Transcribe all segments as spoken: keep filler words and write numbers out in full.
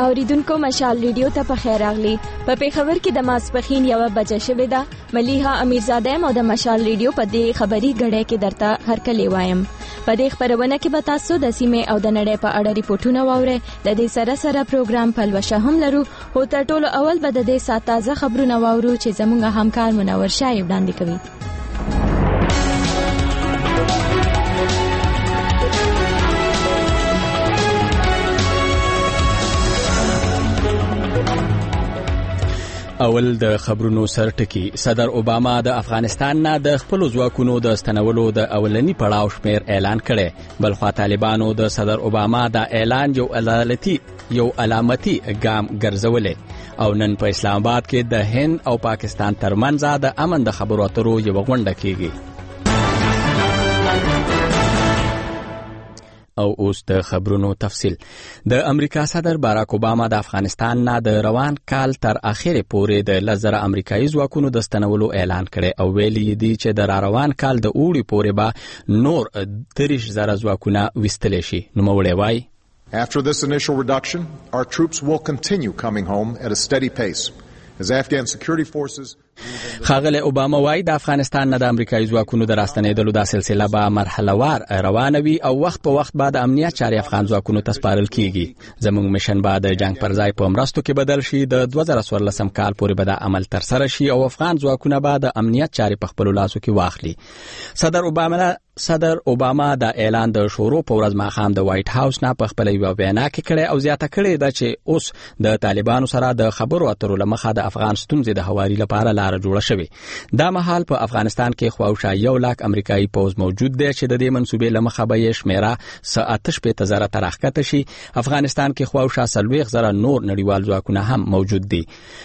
اوریدونکو مشال ریډیو ته په خیر راغلی. په پیښور کې د ماسپخین یوه بجه شوې ده. ملیحه امیرزاده او د مشال ریډیو په دې خبري غړې کې درته هرکلی وایم. په دې خبرونه کې به تاسو د سیمې او د نړۍ په اړه ریپورتونه واورئ. د دې سره سره پروګرام پلوشه هم لرو. هو تر ټولو اول به د دې ساعت تازه خبرونه واورو چې زموږ همکار منور شایب وړاندې کوي. اول د خبرونو سرټکی. صدر اوباما د افغانستان نه د خپل ځواکونو د استنولو د اولنی پړاو شمیر اعلان کړي. بلخوا طالبانو د صدر اوباما د اعلان یو عدالتي یو علامتي ګام ګرځولې او نن په اسلام آباد کې د هند او پاکستان ترمنځ د امن د خبرو اترو یو غونډه کیږي. او اوس د خبرونو تفصیل. د امریکا صدر باراک اوباما د افغانستان نه د روان کال تر اخره پورې د لزر امریکایي ځواکونو د استنولو اعلان کړي او ویلي دي چې د روان کال د اوړي پورې به نور دریش زره ځواکونه وستل شي. نو مولوی وای After this initial reduction, our troops will continue coming home at a steady pace as Afghan security forces. خاغله اوباما وای د افغانستان نه د امریکایي ځواکونو د راستنېدلو د سلسله به مرحله وار روانوي او وخت په وخت بعد امنیت چاري افغان ځواکونو ته سپارل کیږي. زموږ مشن بعد جنگ پر ځای په مرستو کې بدل شي. د دوه زره څوارلسم کال پورې به د عمل تر سره شي او افغان ځواکونه به د امنیت چاري په خپل لاسو کې واخلي. صدر اوباما صدر اوباما د اعلان د شروع په ورځ ماښام د وایټ هاوس نه په خپل یو بیان کې کړی او زیاته کړی دا چې اوس د طالبانو سره د خبرو اترو لمخه د افغان ستونزې د هواري لپاره لار جوړه شوې. دا مهال په افغانستان کې خواوشا یو لاک امریکایي پوز موجود دی چې د دې منسوبې لمخه به یې شمیره ساعت شپږ زره تر اخته شي. افغانستان کې خواوشا سلويخ زره نور نړیوال ځواکونه هم موجود دي.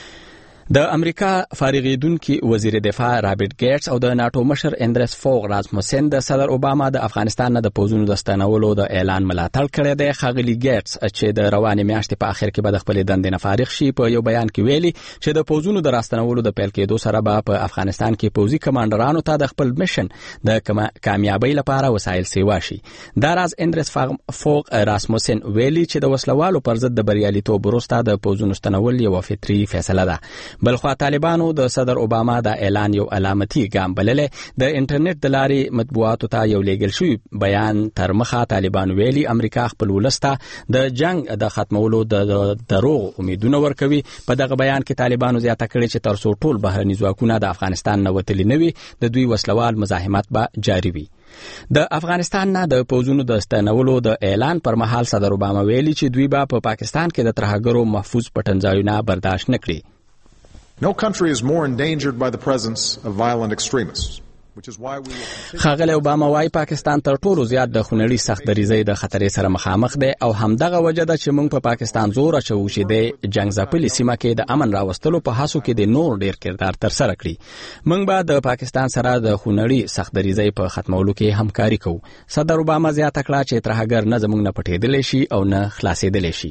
د امریکا فارغیدونکي وزیر دفاع رابرټ ګیټس او د ناتو مشر اندرس فوغ راسموسن د صدر اوباما د افغانستان نه د پوزونو د ستنولو د اعلان ملاتړ کړی دی. خاغلی ګیټس چې د روانې میاشتې په اخر کې به د خپل دندې نه فارغ شي په یو بیان کې ویلي چې د پوزونو د راستنولو د پیل کېدو سره به په افغانستان کې پوزي کمانډرانو ته د خپل میشن د کامیابی لپاره وسایل سیوا شي. دا راز اندرس فوغ راسموسن ویلي چې د وسلوالو پر ضد د بریالیتوب وروسته د پوزونو ستنول یو فطري فیصله ده. بلخوا طالبانو د صدر اوباما د اعلان یو علامتي ګام بللې. د انټرنیټ د لارې مطبوعاتو ته یو لیږل شوی بیان تر مخه طالبان ویلي امریکا خپل ولسته د جنگ د ختمولو د دروغ امیدونه ورکوي. په دغه بیان کې طالبانو زیاته کړې چې تر څو ټول بهرني ځواکونه د افغانستان نه وتلي نه وي د دوی وسلوال مزاحمت به جاری وي. د افغانستان نه د پوزونو د استنولو د اعلان پر مهال صدر اوباما ویلي چې دوی به په پاکستان کې د ترهګرو محفوظ پټنځایونه برداشت نه کړي. No country is more endangered by the presence of violent extremists, which is why we will خاغله اوباما وايي پاکستان تر ټولو زیات د خونړي سخت دریزۍ د خطرې سره مخامخ دی او همدغه وجه ده چې موږ په پا پاکستان زور اچو چې د جنگ ځپلې سیمه کې د امن راوستلو په هڅو کې د نور ډیر کردار تر سره کړي. موږ به د پاکستان سره د خونړي سخت دریزۍ په ختمولو کې همکاري کوو. صدر اوباما زیاته کړه چې ترهګر نه زموږ نه پټېدلی شي او نه خلاصېدلی شي.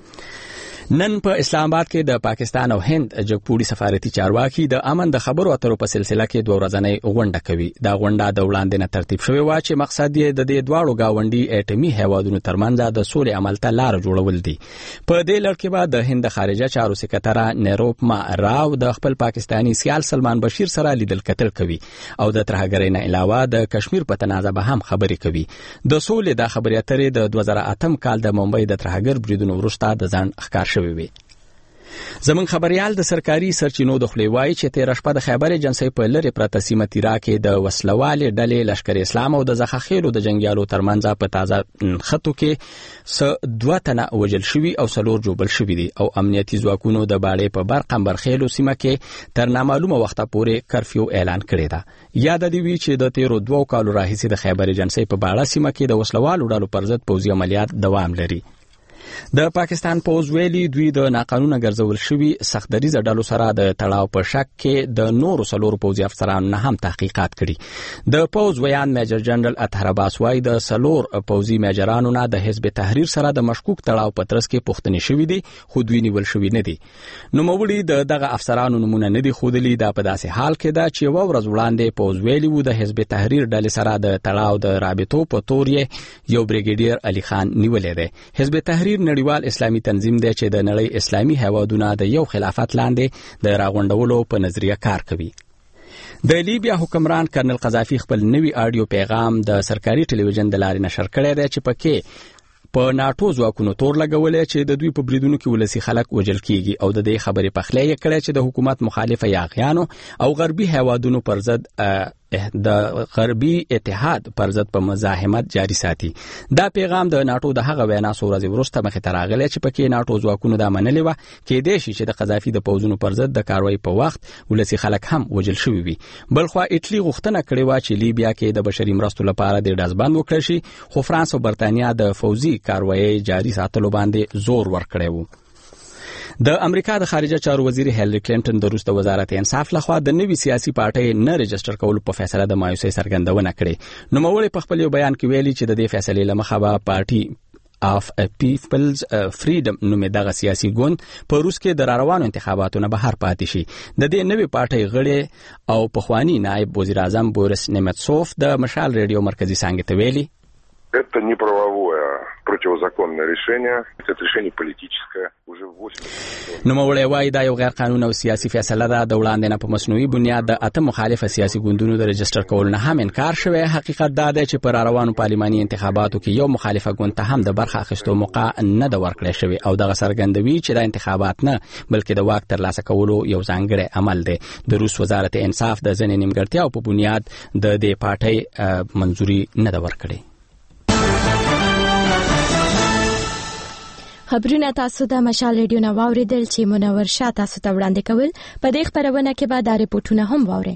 نن په اسلام آباد کې د پاکستان او هند جګپوړي سفارتي چارواکي د امن د خبرو اترو په سلسله کې دوه ورځنۍ غونډه کوي. دا غونډه د وړاندې نه ترتیب شوې و چې مقصد یې د دې دواړو گاونډي اټومي هیوادونو ترمنځ د سولې عمل ته لار جوړول دي. په دې لړ کې به د هند خارجه چارو سکرټر نروپما راو د خپل پاکستانی سیال سلمان بشیر سره لیدل کتل کوي او د ترهګرۍ نه علاوه د کشمیر په تنازع به هم خبرې کوي. د سولې د خبرې اترې د دوه زره اتم کال د ممبئی د ترهګر بریدونو وروسته د ځان ښکار شوی وي. زمون خبريال د سرکاري سرچینو د خلیوای چې تیر شپه د خیبر ایجنسی په لری پرته سیمه تیرا کې د وسلوالې ډلې لشکر اسلام او د زخخیلو د جنگیالو ترمنځ په تازه خطو کې س دوه تنه وجل شوی او سلور جوبل شوی دي او امنیتي ځواکونو د باړې په برقم برخیلو سیمه کې تر نامعلومه وخته پورې کرفیو اعلان کړی دی. یاد دی وی چې د تیرو دوه کالو راهیسې د خیبر ایجنسی په باړه سیمه کې د وسلوالو ډلو پر ضد پوځي عملیات دوام لري. د پاکستان پوز ویلي دوی د ناقانونه ګرځول شوی سخت دریزه ډلو سره د تړاو په شک کې د نورو سلور پوځي افسرانو نه هم تحقیقات کړي. د پوز ویان میجر جنرال اطهر عباس وايي د سلور پوځي میجرانو نه د حزب تحریر سره د مشکوک تړاو په ترڅ کې پوښتنې شوې دي خو دوی نیول شوی نه دي. نو موړي د دغه افسرانو نمونه نه دي خودلی دا په داسې حال کې دا چې یو ورځ وړاندې پوز ویلي وو د حزب تحریر ډلې سره د تړاو د رابطو په تور یې یو بریګیډیر علي خان نیولې ده. حزب تحریر تحریر نړیوال اسلامي تنظیم دی چې د نړۍ اسلامي هیوادونه د یو خلافت لاندې د راغونډولو په نظریه کار کوي. د لیبیا حکمران کرنل قذافي خپل نوی آډیو پیغام د سرکاري ټلویزیون د لارې نشر کړی دی چې پکې په ناتو ځواکونو تور لګولې چې د دوی په بریدونو کې ولسی خلک وژل کیږي او د دې خبرې پخلی یې کړی چې د حکومت مخالفه یاغیانو او غربي هیوادونو پر ضد د غربي اتحاد پر ضد په مزاحمت جاری ساتي. دا پیغام د ناتو د هغه وینا څو ورځې وروسته مخې ته راغلی چې پکې ناتو ځواکونو دا منلې وه کېدای شي چې د قذافي د پوځونو پر ضد د کاروایی په وخت ولسی خلک هم وژل شوي وي. بلخوا ایټلي غوښتنه کړې وه چې لیبیا کې د بشري مرستو لپاره د ډزبند وکړل شي، خو فرانس او برتانیا د فوزي کاروایی جاری ساتلو باندې زور ورکړی و. د امریکا د خارجه چارو وزیر هیلری کلینټن د روس د وزارت انصاف لخوا د نوي سیاسي پارټۍ نه رجستر کولو په فیصله د مایوسۍ څرګندونه کړې. نوموړی په خپل یو بیان کې ویلي چې د دې فیصلې له مخه به پارټي اف پیپلز فریډم نومې دغه سیاسي ګوند په روس کې د راروانو انتخاباتو نه بهر پاتې شي. د دې نوي پارټۍ غړي او پخوانی نائب وزیر اعظم بوریس نیمتسوف د مشال ریډیو مرکزی څنګه ته ویلي Это не правовое противозаконное решение, это решение политическое. уже восемь نوموړی وایي دا یو غیر قانوني او سیاسي فیصله ده. د وړاندې نه په مصنوعي بنیاد د اته مخالفه سیاسي ګوندونو د رجستر کول نه هم انکار شوی. حقیقت دا دی چې پر روانو پارلماني انتخاباتو کې یو مخالفه ګوند ته هم د برخه اخیستو موقع نه ده ورکړی شوی او دغه څرګندوي چې دا انتخابات نه بلکې د واک ترلاسه کولو یو ځانګړی عمل دی. د روس وزارت انصاف د ځینې نیمګړتیاو په بنیاد د دې پارټۍ منظوري نه ده ورکړې. خبرونه تاسو د مشال ریډیو نه واوریدل چې منور شاه تاسو ته وړاندې کول. په دې خبرونه کې به دا ریپورتونه هم واورئ.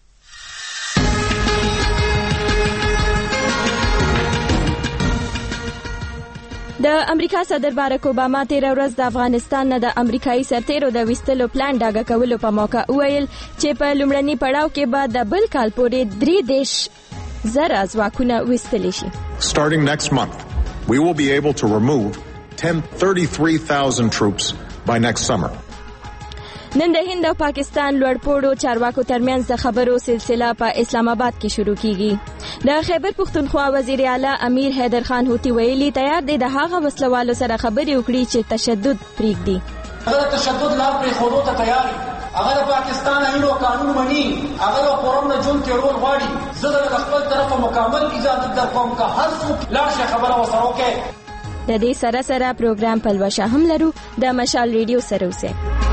د امریکا صدر باراک اوباما تیر ورځ د افغانستان نه د امریکایي سرتیرو د ویستلو پلان ډاګه کولو په موقع وویل چې په لومړني پړاو کې به د بل کال پورې درې دېرش زره ځواکونه ویستلی شي. Starting next month, we will be able to remove thirty-three thousand troops by next summer. نن د هند او پاکستان لوړپوړو چارواکو ترمنځ د خبرو سلسله په اسلام آباد کې شروع کیږي. د خیبر پختونخوا وزیر اعلی امیر حیدر خان هوتی ویلي تیار دی د هغه وسلوالو سره خبرې وکړي چې تشدد پرېږدي. هغه تشدد لار پرې خورو ته تیار هغه پاکستان ایرو قانون مني هغه پرون نه جون کې رول غواړي. زه د خپل طرفه مکمل اجازه درکوم که هر څوک لا شي خبره وسره وکړي. د دې سره سره پروګرام پلوشه هم لرو. د مشال ریډیو سره اوسئ.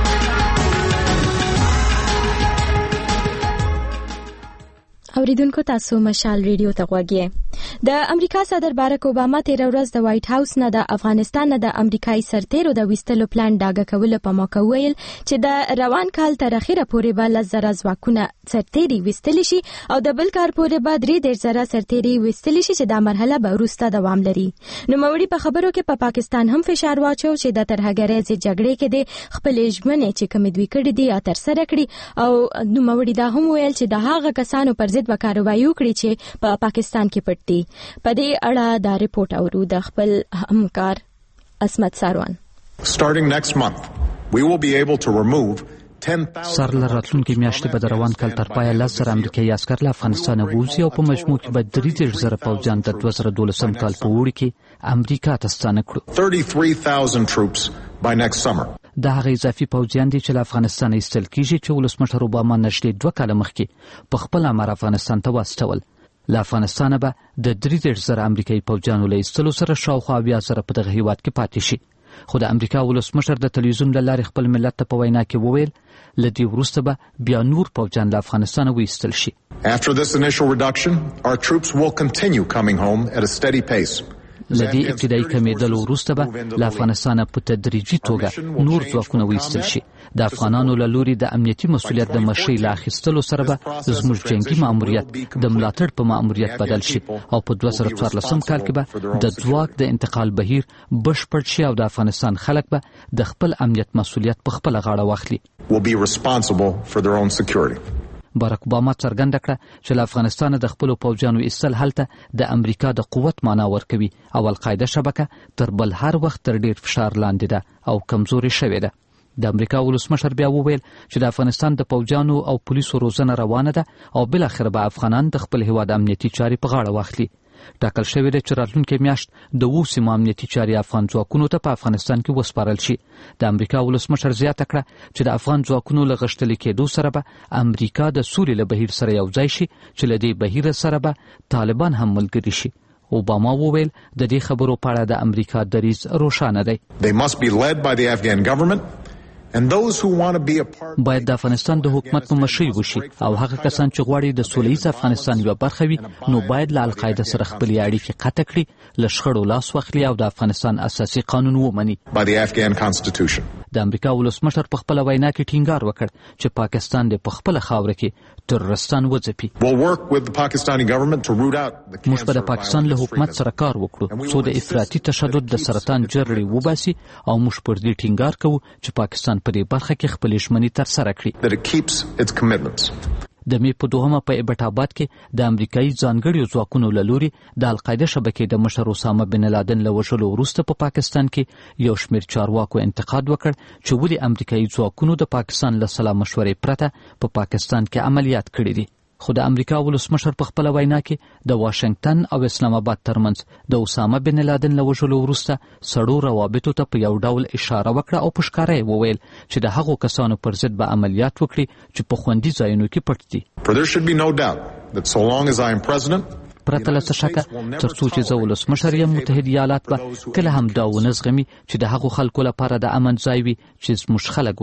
اوریدونکو تاسو مشال ریډیو ته غوږی. د امریکا صدر باراک اوباما تیر ورځ د وایټ هاوس نه د افغانستان نه د امریکایي سرتیرو د ویستلو پلان ډاګه کولو په موقع ویل چې د روان کال تر اخره پورې به لس زره ځواکونه سرتیري ویستلی شي او د بل کال پورې به درې دېرش زره سرتیري ویستلی شي چې دا مرحله به وروسته دوام لري. نوموړي په خبرو کې په پا پاکستان هم فشار واچو چې د ترهګرۍ ضد جګړې کې د خپلې ژمنې چې کومې دوی کړې دي یا ترسره کړي او نوموړي دا هم ویل چې د هغه کسانو پر ضد به کاروایی وکړي چې په پاکستان کې پټ دي. په دې اړه دا ریپورت اورو د خپل همکار اسمت ساروان. Starting next month, we will be able to remove سر لراتلونکي میاشتې به د روان کال تر پایه لس زره امریکایي عسکر له افغانستانه ووځي او په مجموع کې به درې دېرش زره پوځیان د دوه زره دولسم کال په اوړي کې امریکا ته ستانه کړو. thirty-three thousand troops by next summer. دا هغه اضافي پوځیان دي چې له افغانستانه ایستل کیږي چې ولسمشر اوباما نږدې دوه کاله مخکې په خپل امر افغانستان ته واستول. له افغانستانه به د درې دېرش زره امریکایي پوځیانو له ایستلو سره شاوخوا اویا زره په دغه هیواد کې پاتې شي. خو د امریکا ولسمشر د تلویزیون له لارې خپل ملت ته په وینا کې وویل له دې وروسته به بیا نور پوځیان له افغانستانه وایستل شي. After this initial reduction, our troops will continue coming home at a steady pace. له دې ابتدایي کمیدلو وروسته به له افغانستانه په تدریجي توګه نور ځواکونه وایستل شي. د افغانانو له لوري د امنیتي مسؤلیت د مشرۍ له اخیستلو سره به زموږ جنګي ماموریت د ملاتړ په ماموریت بدل شي او په دوه زره څوارلسم کال کې به د ځواک د انتقال بهیر بشپړ شي او د افغانستان خلک به د خپل امنیت مسؤلیت په خپله غاړه واخلي. will be responsible for their own security. باراک اوباما څرګنده کړه چې له افغانستانه د خپلو پوځیانو ایستل هلته د امریکا د قوت معنا ورکوي او القاعده شبکه تر بل هر وخت تر ډیر فشار لاندې ده او کمزوري شوې ده. د امریکا ولسمشر بیا وویل چې د افغانستان د پوځیانو او پولیسو روزنه روانه ده او بل اخر به افغانان د خپل هیواد امنیتي چارې په غاړه واخلي. ټاکل شوی دی چې راتلونکي میاشت د اوو سیمو امنیتي چارې افغان ځواکونو ته په افغانستان کې وسپارل شي. د امریکا ولسمشر زیاته کړه چې د افغان ځواکونو له غښتلي کېدو سره به امریکا د سولې له بهیر سره یو ځای شي چې له دې بهیر سره به طالبان هم ملګري شي. اوباما وویل د دې خبرو په اړه د امریکا دریځ روښانه دی. They must be led by the Afghan government. باید د افغانستان د حکومت په مشرۍ وشي او هغه کسان چې غواړي د سولهییز افغانستان یوه برخه وي نو باید له القاعده سره خپلې اړیکې قطع کړي، له شخړو لاس واخلي او د افغانستان اساسي قانون ومني. د امریکا ولسمشر په خپله وینا کې ټینګار وکړ چې پاکستان د په خپله خاوره کې ترورستان وځپي. موږ به د پاکستان له حکومت سره کار وکړو څو د افراطي تشدد د سرطان جرړې وباسي او موږ پر دې ټینګار کوو چې پاکستان په دې برخه کې خپلې ژمنې ترسره کړي. د مې په دوهمه په ایبټ آباد کې د امریکایي ځانګړیو ځواکونو له لوري د القاعده شبکې د مشر اسامه بن لادن له وژلو وروسته په پاکستان کې یو شمېر چارواکو انتقاد وکړ چې ولې امریکایي ځواکونو د پاکستان له سلا مشورې پرته په پا پاکستان کې عملیات کړي دي. خو د امریکا ولسمشر په خپله وینا کې د واشنگټن او اسلام آباد ترمنځ د اسامه بن لادن له وژلو وروسته سړو روابطو ته په یو ډول اشاره وکړه او په ښکاره یې وویل چې د هغو کسانو پر ضد به عملیات وکړي چې په خوندي ځایونو کې پټ دي. پرته له څه شکه تر څو چې زه ولسمشر یم متحد ایالات به کله هم دا ونه زغمي چې د هغو خلکو لپاره د امن ځای وي چې زموږ خلک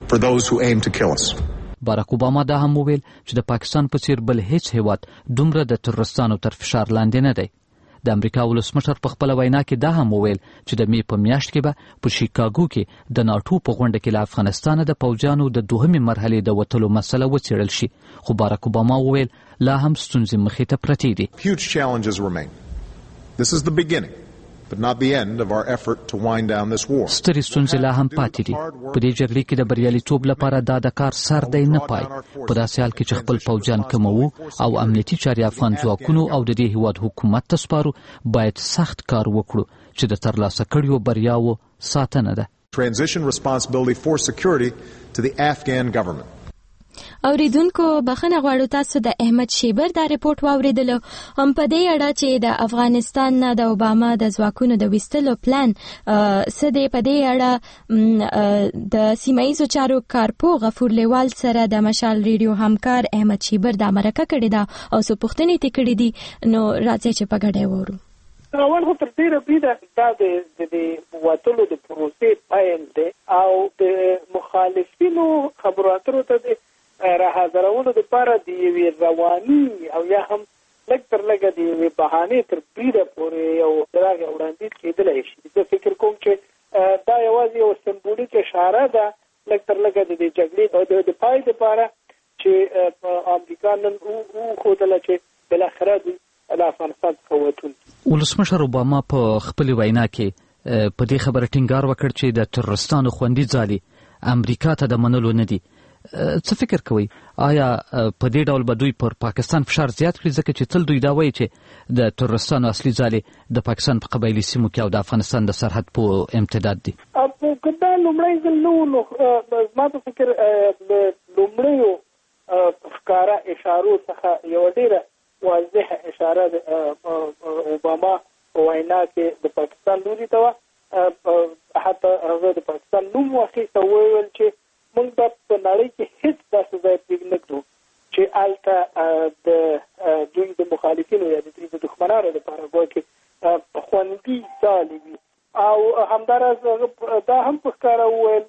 وژني. باراک اوباما دا هم وویل چې د پاکستان په څیر بل هیڅ هیواد دومره د ترورستانو تر فشار لاندې نه دی. د امریکا ولسمشر په خپله وینا کې دا هم وویل چې د مې په میاشت کې به په شیکاګو کې د ناټو په غونډه کې له افغانستانه د پوځیانو د دوهمې مرحلې د وتلو مسله وڅېړل شي. خو باراک اوباما وویل لا هم ستونزې مخې ته پرتې دي. Huge challenges remain. This is the beginning. But not the end of our effort to wind down this war. سترې ستونزې لا هم پاتې دي. په دې جګړې کې د بریالیتوب لپاره دا د کار سر دی نه پای. په داسې حال کې چې خپل پوځیان کموو او امنیتي چارې افغان ځواکونو او د دې هیواد حکومت ته سپارو، باید سخت کار وکړو چې د ترلاسه کړیو بریاوو ساتنه ده. Transition responsibility for security to the Afghan government. اوریدونکو بخښنه غواړو تاسو د احمد شیبر دا رپورټ واوریدلو هم په دې اړه چې د افغانستان نه د اوباما د ځواکونو د ویستلو پلان څه دی. په دې اړه د سیمه ییزو چارو کارپو غفور لیوال سره د مشال ریډیو همکار احمد شیبر دا مرکه کړې ده او څه پوښتنې ترې کړې دي، نو راځئ چې په ګډه وورو. اول خو تر ډېره بریده دا د وتلو د پروسې پیل دی او د مخالفینو خبرو اترو ته د راحاضرولو دپاره د یوې رواني او یا هم لږ تر لږه د یوې بهانې تر بریده پورې یو د هغې وړاندیز کېدلی شي. زه فکر کوم چې دا یوازې یو سمبولیک اشاره ده لږ تر لږه د دې جګړې د پای دپاره چې امریکا نن وښودله چې بالاخره دوی له افغانستان څخه وتون. ولسمشر اوباما په خپلې وینا کې په دې خبره ټینګار وکړ چې د ترورستانو خوندي ځالې امریکا ته د منلو نه دي. څه فکر کوئ؟ آیا په دې ډول به دوی پر پاکستان فشار زیات کړي ځکه چې تل دوی دا وایي چې د ترورستانو اصلي ځالې د پاکستان په قبایلي سیمو کې او د افغانستان د سرحد په امتداد دي؟ که دا لومړی ځل نه و نو زما په فکر له لومړیو ښکاره اشارو څخه یوه ډېره واضحه اشاره د اوباما په وینا کې د پاکستان لوري ته وه. حتی هغه د پاکستان نوم واخیسته، وویل چې موږ به په نړۍ کې هیڅ داسې ځای پرېږدو نه کړو چې هلته د دوی د مخالفینو یا د دوی د دښمنانو لپاره ګویا کې خوندي ځالې وي. او همداراز دا هم په ښکاره وویل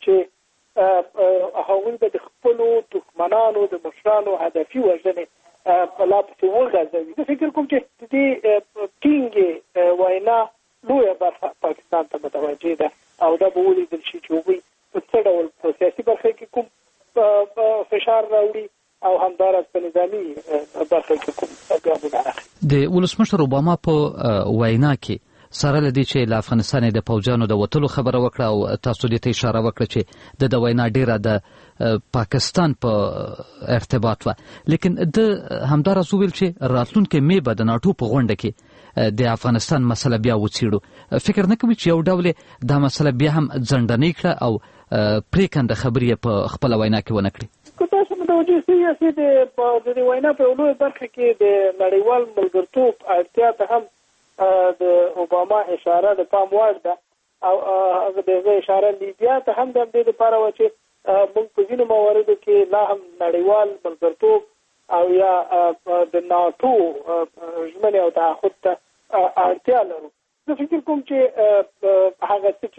چې هغوی به د خپلو دښمنانو د مشرانو هدفي وژنې لا پسې وغځوي. زه فکر کوم چې د دې ټینګې وینا لویه برخه پاکستان ته متوجه ده او دا به ولیدل شي چې هغوی په څه ډول په سیاسي برخه کې کوم فشار راوړي او همداراز په نظامي برخه کې کوم ګامونه اخلي. د ولسمشر اوباما په وینا کې سره له دې چې له افغانستان د پوځیانو د وتلو خبره وکړه او تاسو دې ته اشاره وکړه چې د د وینا ډیره د پاکستان په ارتباط وه، لیکن د همداراز وویل چې راتلونکي مې به د ناټو په غونډه کې د افغانستان مسله بیا وڅېړو. فکر نه کوي چې یو ډول دا مسله بیا هم ځنډنۍ کړه او پرېکنده خبرې په خپله وینا کې ونه کړي؟ که تاسو متوجه شوي چې د دې وینا په لوی برخه کې د نړیوال ملګرتوب اړتیا ته هم د اوباما اشاره د پام وړ ده او هغه د اشاره لیبیا ته هم د دې لپاره و چې موږ په ځینو مواردو کې لا هم نړیوال ملګرتوب او یا د ناتو ژمنې او تعهد ته اړتیا لرو. زه فکر کوم چې هغه څه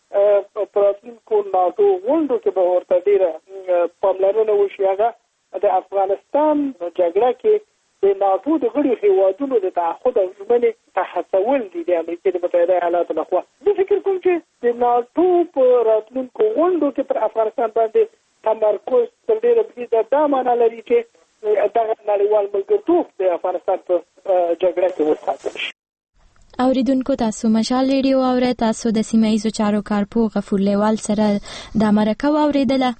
چې په راتلونکو ناتو غونډو کې به ورته ډېره پاملرنه وشي هغه د افغانستان جګړه کې د ناتو د غړي هیوادونو د تعهد او ژمنې ته هڅول دي د امریکا د متحده ایالاتو لخوا. زه فکر کوم چې د ناتو په راتلونکو غونډو کې پر افغانستان باندې تمرکز تر ډېره بریده دا معنا لري چې دغه نړیوال ملګرتوب د افغانستان په جګړه کې وساتل شي. اوریدونکو تاسو مشال ریډیو اوره تاسو د سیمایي چارو کارپو غفور لیوال سره د مرکه اوریدله.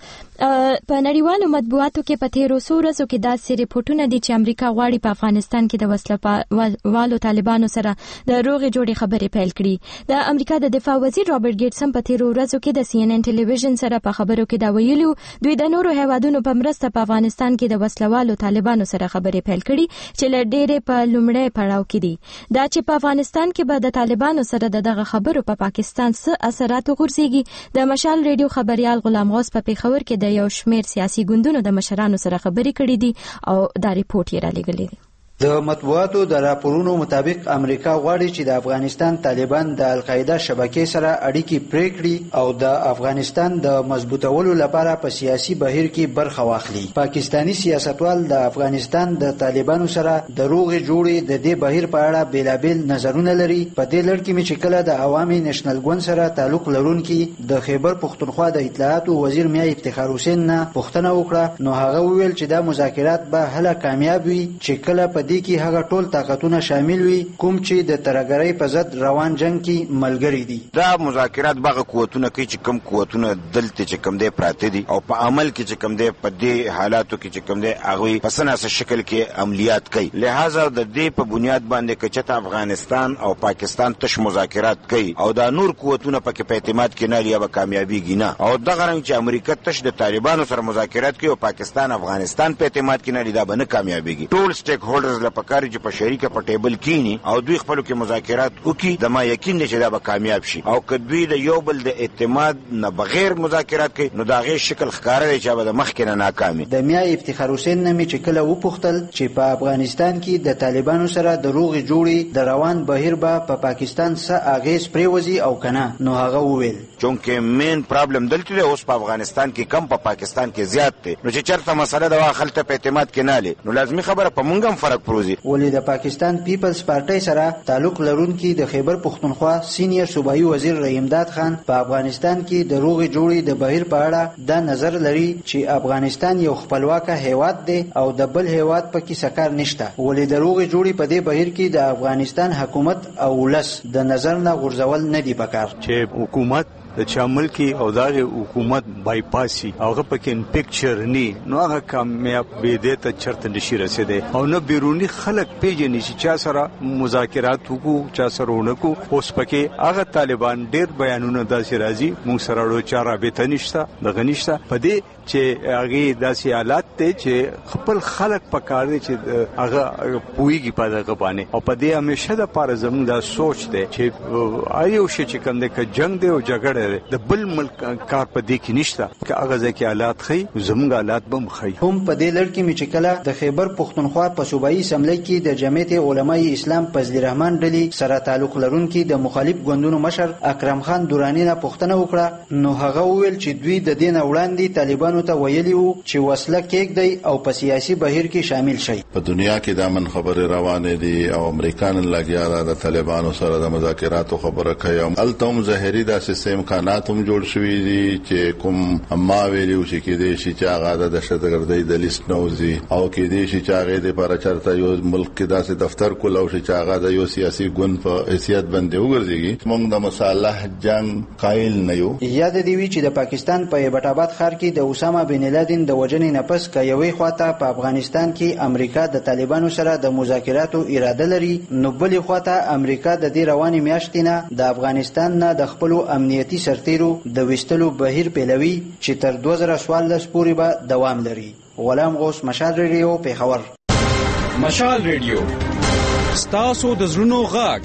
په نړیوالو مطبوعاتو کې په تیرو څو ورځو کې داسې ریپورتونه دي چې امریکا غواړي په افغانستان کې د وسله والو طالبانو سره د روغې جوړې خبرې پیل کړي. د امریکا د دفاع وزیر رابرټ ګیټس په تیرو ورځو کې د سی ان ان ټلویزیون سره په خبرو کې دا ویلي دوی د نورو هیوادونو په مرسته په افغانستان کې د وسله والو طالبانو سره خبرې پیل کړي چې له ډېرې په لومړی پړاو کې دي. دا چې په افغانستان کې به د طالبانو سره دغه خبرو په پاکستان څه اثرات وغورځيږي. د مشال ریډیو خبريال غلام غوث په پیښور کې د یو شمیر سیاسي ګوندونو د مشرانو سره خبرې کړې دي او دا ریپورت یې را لېږلی دی. د مطبوعاتو د راپورونو مطابق امریکا غواړي چې د افغانستان طالبان د القاعده شبکې سره اړیکې پرې کړي او د افغانستان د مضبوطولو لپاره په سیاسي بهیر کې برخه واخلي. پاکستانی سیاستوال د افغانستان د طالبانو سره د روغې جوړې د دې بهیر په اړه بیلابیل نظرونه لري. په دې لړ کې چې کله د عوامي نېشنل ګوند سره تعلق لرونکي د خیبر پښتونخوا د اطلاعاتو وزیر میا افتخار حسین نه پوښتنه وکړه نو هغه وویل چې دا مذاکرات به هله کامیاب وي چې کله په دې کې هغه ټول طاقتونه شامل وي کوم چې د ترګرۍ په ضد روان جنگ کې ملګری دي. دا مذاکرات باغه قوتونه کوي چې کم قوتونه دلته چې کم دی پراته دي او په عمل کې چې کم دی په دې حالاتو کې چې کم دی هغه په سناسه شکل کې عملیات کوي. لہذا د دې په بنیاد باندې کچته افغانستان او پاکستان تش مذاکرات کوي او دا نور قوتونه پکې په اعتماد کې نه لري به کامیابیږي نه او دغه رنګ چې امریکا تش د طالبانو سره مذاکرات کوي او پاکستان افغانستان په اعتماد کې نه لري دا به نه کامیابیږي. ټول سټیک هولډرز لپاره کاری چې په شریکه په ټیبل کینی او دوی خپل کې مذاکرات وکړي د ما یقین دی چې دا به کامیاب شي او که دوی د یو بل د اعتماد نه بغیر مذاکرات کوي نو دا غي شکل ښکارا دی چې به د مخکې نه ناکامي. د میا افتخار حسین نومي چې کله وپوښتل چې په افغانستان کې د طالبانو سره د روغې جوړې د روان بهیر به په پا پاکستان څه اغیز پریوزي او کنه نو هغه وویل چونکه مین پرابلم دلته دی اوس په افغانستان کې کم په پا پاکستان کې زیات دی نو چې چرته مسله د واخلته په اعتماد کې نه لې نو لازمي خبره په مونږ هم فرق پروزي. ولې د پاکستان پیپلز پارټي سره تعلق لرونکي د خیبر پښتونخوا سینیئر صوبایي وزیر رحیمداد خان په افغانستان کې د روغې جوړې د بهیر په اړه دا نظر لري چې افغانستان یو خپلواک هیواد دی او د بل هیواد پکې سکار نشته. ولې د روغې جوړې په دې بهیر کې د افغانستان حکومت او ولس د نظر نه غورځول نه دی پکار چې حکومت د چا ملکی او دغه حکومت بایپاسي هغه پکې پکچر ني نو هغه کامیاب به دې ته چرته نشي رسیدي او نو بیرونی خلک پیژني چې چا سره مذاکرات وکړو چا سره ونکو اوس پکې هغه طالبان ډېر بیانونه داسې راځي مونږ سره ورو چا رابطه نشته دغه نشته په دې چې هغه داسې حالات ته چې خپل خلک پکار دي چې هغه پويږي په دغه باندې او په دې همیشه د پاره زموږ دا سوچ دی چې آیو شي چې کوم د جنگ دی او جګړه د بل ملک کار په دې کې نشته چې هغه ځکه حالات خي زموږ حالات به مخي. هم په دې لړ کې چې کله د خیبر پښتونخوا په صوبایي اسمبلی کې د جمعیت علماي اسلام فضل الرحمن ډلې سره تعلق لرونکي د مخالف ګوندونو مشر اکرم خان دورانی نه پوښتنه وکړه نو هغه وویل چې دوی د دین وړاندې طالبانو ته ویلي وو چې وسله کېږدي او په سیاسي بهیر کې شامل شي. په دنیا کې د من خبره روانه دي او امریکایان لګیا د طالبانو سره د مذاکراتو خبره کوي التم ظاهري د سیستم امکاناتم جوړ شوي دي چې کوم اما ویلو چې کې دي چې هغه د دهشتګردۍ د لیست نوځي او کې دي چې هغه د لپاره چرته یو ملک کې داسې دفتر کول او چې هغه د یو سیاسي ګوند په حیثیت باندې وګرځي موږ د مصالح جنگ قائل نه یو. یاد دی وی چې د پاکستان په ایبټ آباد ښار کې د اسامه بن لادن د وجنې نفس کوي خواته په افغانستان کې امریکا د طالبانو سره د مذاکراتو اراده لري نو بلې خواته امریکا د دې رواني میاشتینه د افغانستان نه د خپل امنیتي سرتیرو د وستلو بهیر پیلوي چې تر دوه زره څوارلس پورې به دوام لري. غلام غوث، مشال ریډیو، پیښور. مشال ریډیو ستاسو د زړونو غږ.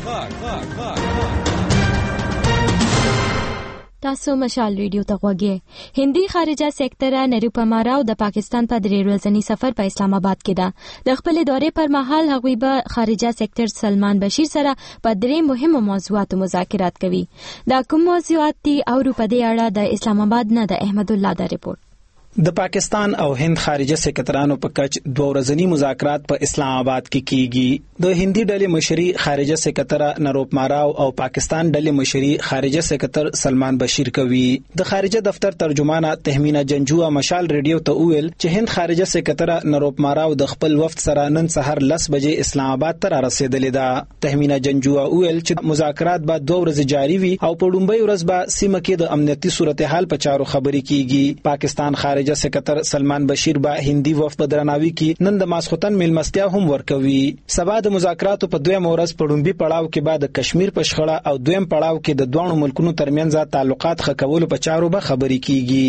تاسو مشال ریډیو ته غوږی. هندي خارجه سکتره نروپما راو د پاکستان په درې ورځنی سفر په اسلام آباد کې ده. د خپل دورې پر مهال هغوی به خارجه سکتر سلمان بشیر سره په درې مهمو موضوعاتو مذاکرات کوي. دا کوم موضوعات دي او په دې اړه د اسلام آباد نه د احمد الله دا ریپورت. د پاکستان او هند خارجه سکرټرانو په کچ دوه ورځنی مذاکرات په اسلام آباد کې کیږي. د هندي ډلې مشري خارجه سکرټر نروپما راو او پاکستان ډلې مشري خارجه سکرټر سلمان بشیر کوي. د خارجه دفتر ترجمانه تهمینا جنجوا مشال ریډیو ته ویل چې هند خارجه سکرټر نروپما راو د خپل وفد سره نن سحر لس بجې اسلام آباد ته رسیدلې ده. تهمینا جنجوا ویل چې مذاکرات به دوه ورځې جاری وي او په لومړۍ ورځ به سیمه کې د امنیتي صورتحال په چارو خبرې کیږي. پاکستان خارجه سکرټر سلمان بشیر با هندي وفد په درناوي کې نن د ماسختن میلمستیا هم ورکوي. سبا د مذاکراتو په دویم ورځ په لومبي پړاو کې بعد کشمیر په شخړه او دویم پړاو کې د دوه ملکونو ترمنځ تعلقات ښه کولو په چارو به خبرې کیږي.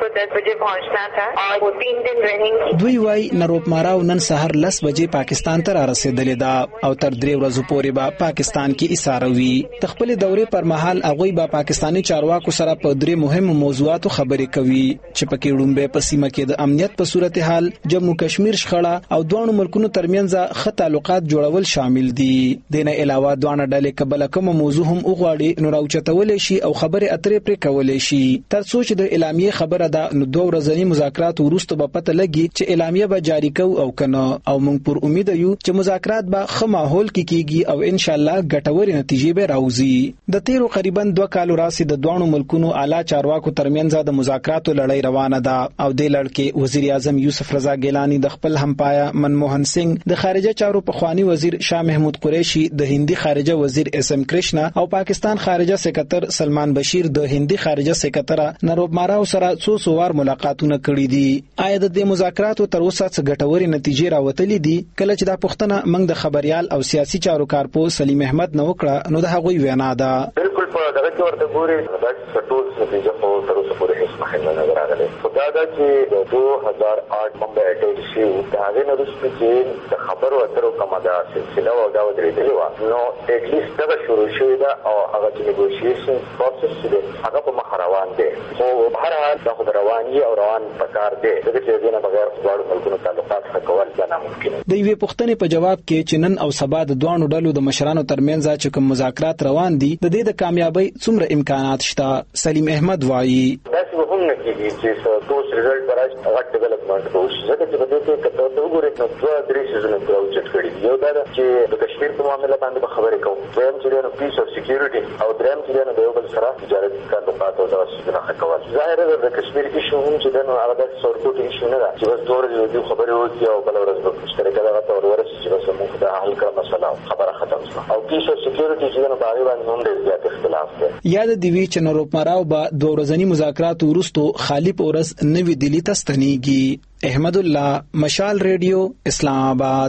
دوی وايي نروپما راو نن سحر لس بجې پاکستان ته رسیدلې ده او تر درې ورځې پورې به پاکستان کې ایساروي. د خپل دورې پر مهال هغوی به پاکستانی چارواکو سره په درې مهمو موضوعاتو خبرې کوي چې پکې لومبه په سیمه کې د امنیت په صورتحال، جموں کشمیر شخړه او دوه ملکونو ترمنځ ښه تعلقات جوړول شامل دي. دینه علاوه دوه ډلې کبل کوم موضوع هم وغواړي نو راوچتول شي او خبرې اترې پرې کولې شي. تر څو چې د اعلامیه خبره ده نو دوه ورځنی مذاکرات وروسته به پته لګي چې اعلامیه به جاری کو او کنه او موږ پر امید یو چې مذاکرات به ښه ماحول کې کیږي او ان شاء الله ګټورې نتیجې به راوځي. د تیرو قریبا دوه کالو راسي د دوه ملکونو اعلی چارواکو ترمنځ د مذاکراتو لړۍ روانه ده او د لړ کې وزیر اعظم یوسف رضا ګیلانی د خپل همپایا منموهن سنگ، د خارجه چارو پخوانی وزیر شاه محمود قریشی، د هندي خارجه وزیر اس ام کرشنا او پاکستان خارجه سکرټر سلمان بشیر د هندي خارجه سکرټر نروپما راو سره څو څو وار ملاقاتونه کړي دي. آیا د دې مذاکراتو تر اوسه څه ګټورې نتیجې راوتلې دي؟ کله چې دا پوښتنه موږ د خبريال او سیاسي چارو کارپو سلیم احمد نو وکړه نو د هغوی وینا ده. بالکل په دغه کې ورته ګوري دا ټول نتیجه په تر اوسه پورې هیڅ مخه نه راغله. خدای دا چې د دوه هزار آठ باندې اټیک شي دا هغه نو چې د خبرو اترو کومه دا سلسله او دا ودرېدلې و نو اټ لیست دا شروع شوی دا او هغه چې نیګوشیشن پروسس دی هغه په مخ روان دی. خو هر حال دا خو رواني او روان پکار دی د دې ځینې بغیر خپل ملکونو تعلقات ښه کول دا ناممکن دی. د یوې پوښتنې په جواب کې چې نن او سبا د دوه ډلو د مشرانو ترمنځ چې کوم مذاکرات روان دي د دې د کامیابی څومره امکانات شته، سلیم احمد وایي تاسو هم نه کیږي چې ټول ریزلټ راځي هغه ډیولپمنٹ کوي ځکه چې په دې کې کته ته وګورئ نو دوه درې سيزونه پروجیکټ کړي یو دا چې د کشمیر په معاملې باندې خبرې کوو، دویم چې د پیس او سکیورټي او دریم چې د یو بل سره تجارت تعلقات او دغه څه نه کول. ظاهر ده د کشمیر ایشو هم چې د هغه د سورکوټ ایشو نه ده چې بس دوه ورځې د خبرې وکړي او بل ورځ به مشترکه دغه تور ورسې چې بس موږ دا حل کړو مسله خبره ختم شوه. او پیس او سکیورټي چې د باغ باندې هم ډېر زیات اختلاف دی. یاد دی وی چې نروپما راو به دوه ورځنی مذاکرات ورستو خالی پورس نوې دلی ته ستنیږي. احمد الله، مشال ریډیو، اسلام آباد.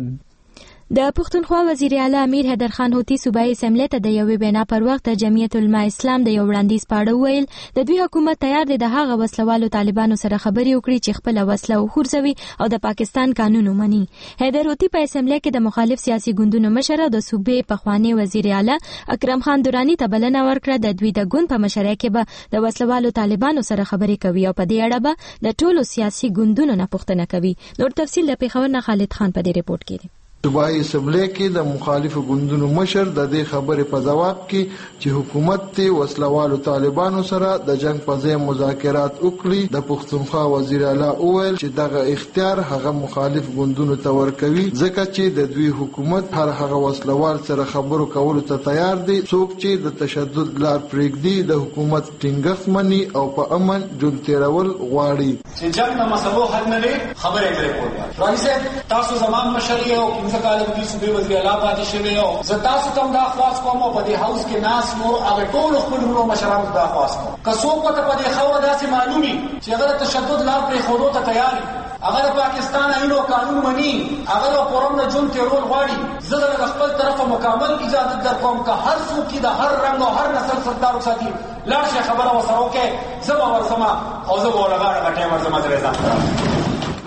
د پښتونخوا وزیر اعلی امیر حیدر خان هوتی صوبایي اسمبلی ته د یوې بنا پر وخت د جمعیت العلماء اسلام د یو وړاندیز پاړه ویل د دوی حکومت تیار دی د هغه وسلوالو طالبانو سره خبرې وکړي چې خپل وسله وخورځوي او د پاکستان قانون ومني. حیدر هوتی په اسمبلی کې د مخالف سیاسي ګوندونو مشر او د صوبې پخوانی وزیر اعلی اکرم خان درانی ته بلنه ورکړه د دوی د ګوند په مشرۍ کې به د وسلوالو طالبانو سره خبرې کوي او په دې اړه به د ټولو سیاسي ګوندونو نه پوښتنه کوي. نور تفصیل د پیښور نه خالد خان په دې ریپورت کې دی. صوبایي اسمبلی کې د مخالفو ګوندونو مشر د دې خبرې په جواب کې چې حکومت ته وسلوالو طالبانو سره د جنگ په ځای مذاکرات وکړي د پښتونخوا وزیر اعلی اویل چې دغه اختیار هغه مخالف ګوندونو ته ورکوي ځکه چې د دوی حکومت هر هغه وسلوال سره خبرو کولو ته تیار دی څوک چې د تشدد لار پرېږدي د حکومت ټینګښت مني او په امن ژوند تیرول غواړي. چې جنگ د مسلو حل نه دی خبرې کوي کول راځي تاسو زمام مشر یو کال د دې صوبې وزیر اعلی پاتې شوی او زه تاسو ته دا خواست کوم په دې هاوس کې ناس نو هغه ټول خپل ورو مشرانو ته خواست کوم که څوک په دې خبره داسې معلومي چې هغه تشدد لار پرې خودو ته تیار هغه پاکستان اینو قانون مني هغه پرم نه جون تیرول غواړي زه د خپل طرفه مکمل اجازه در کوم که هر څوک د هر رنگ او هر نسل سردار ساتي لاړ شي خبره وسره وکړي زما ورسمه او زه ورغاړه غټه ورسمه درځم.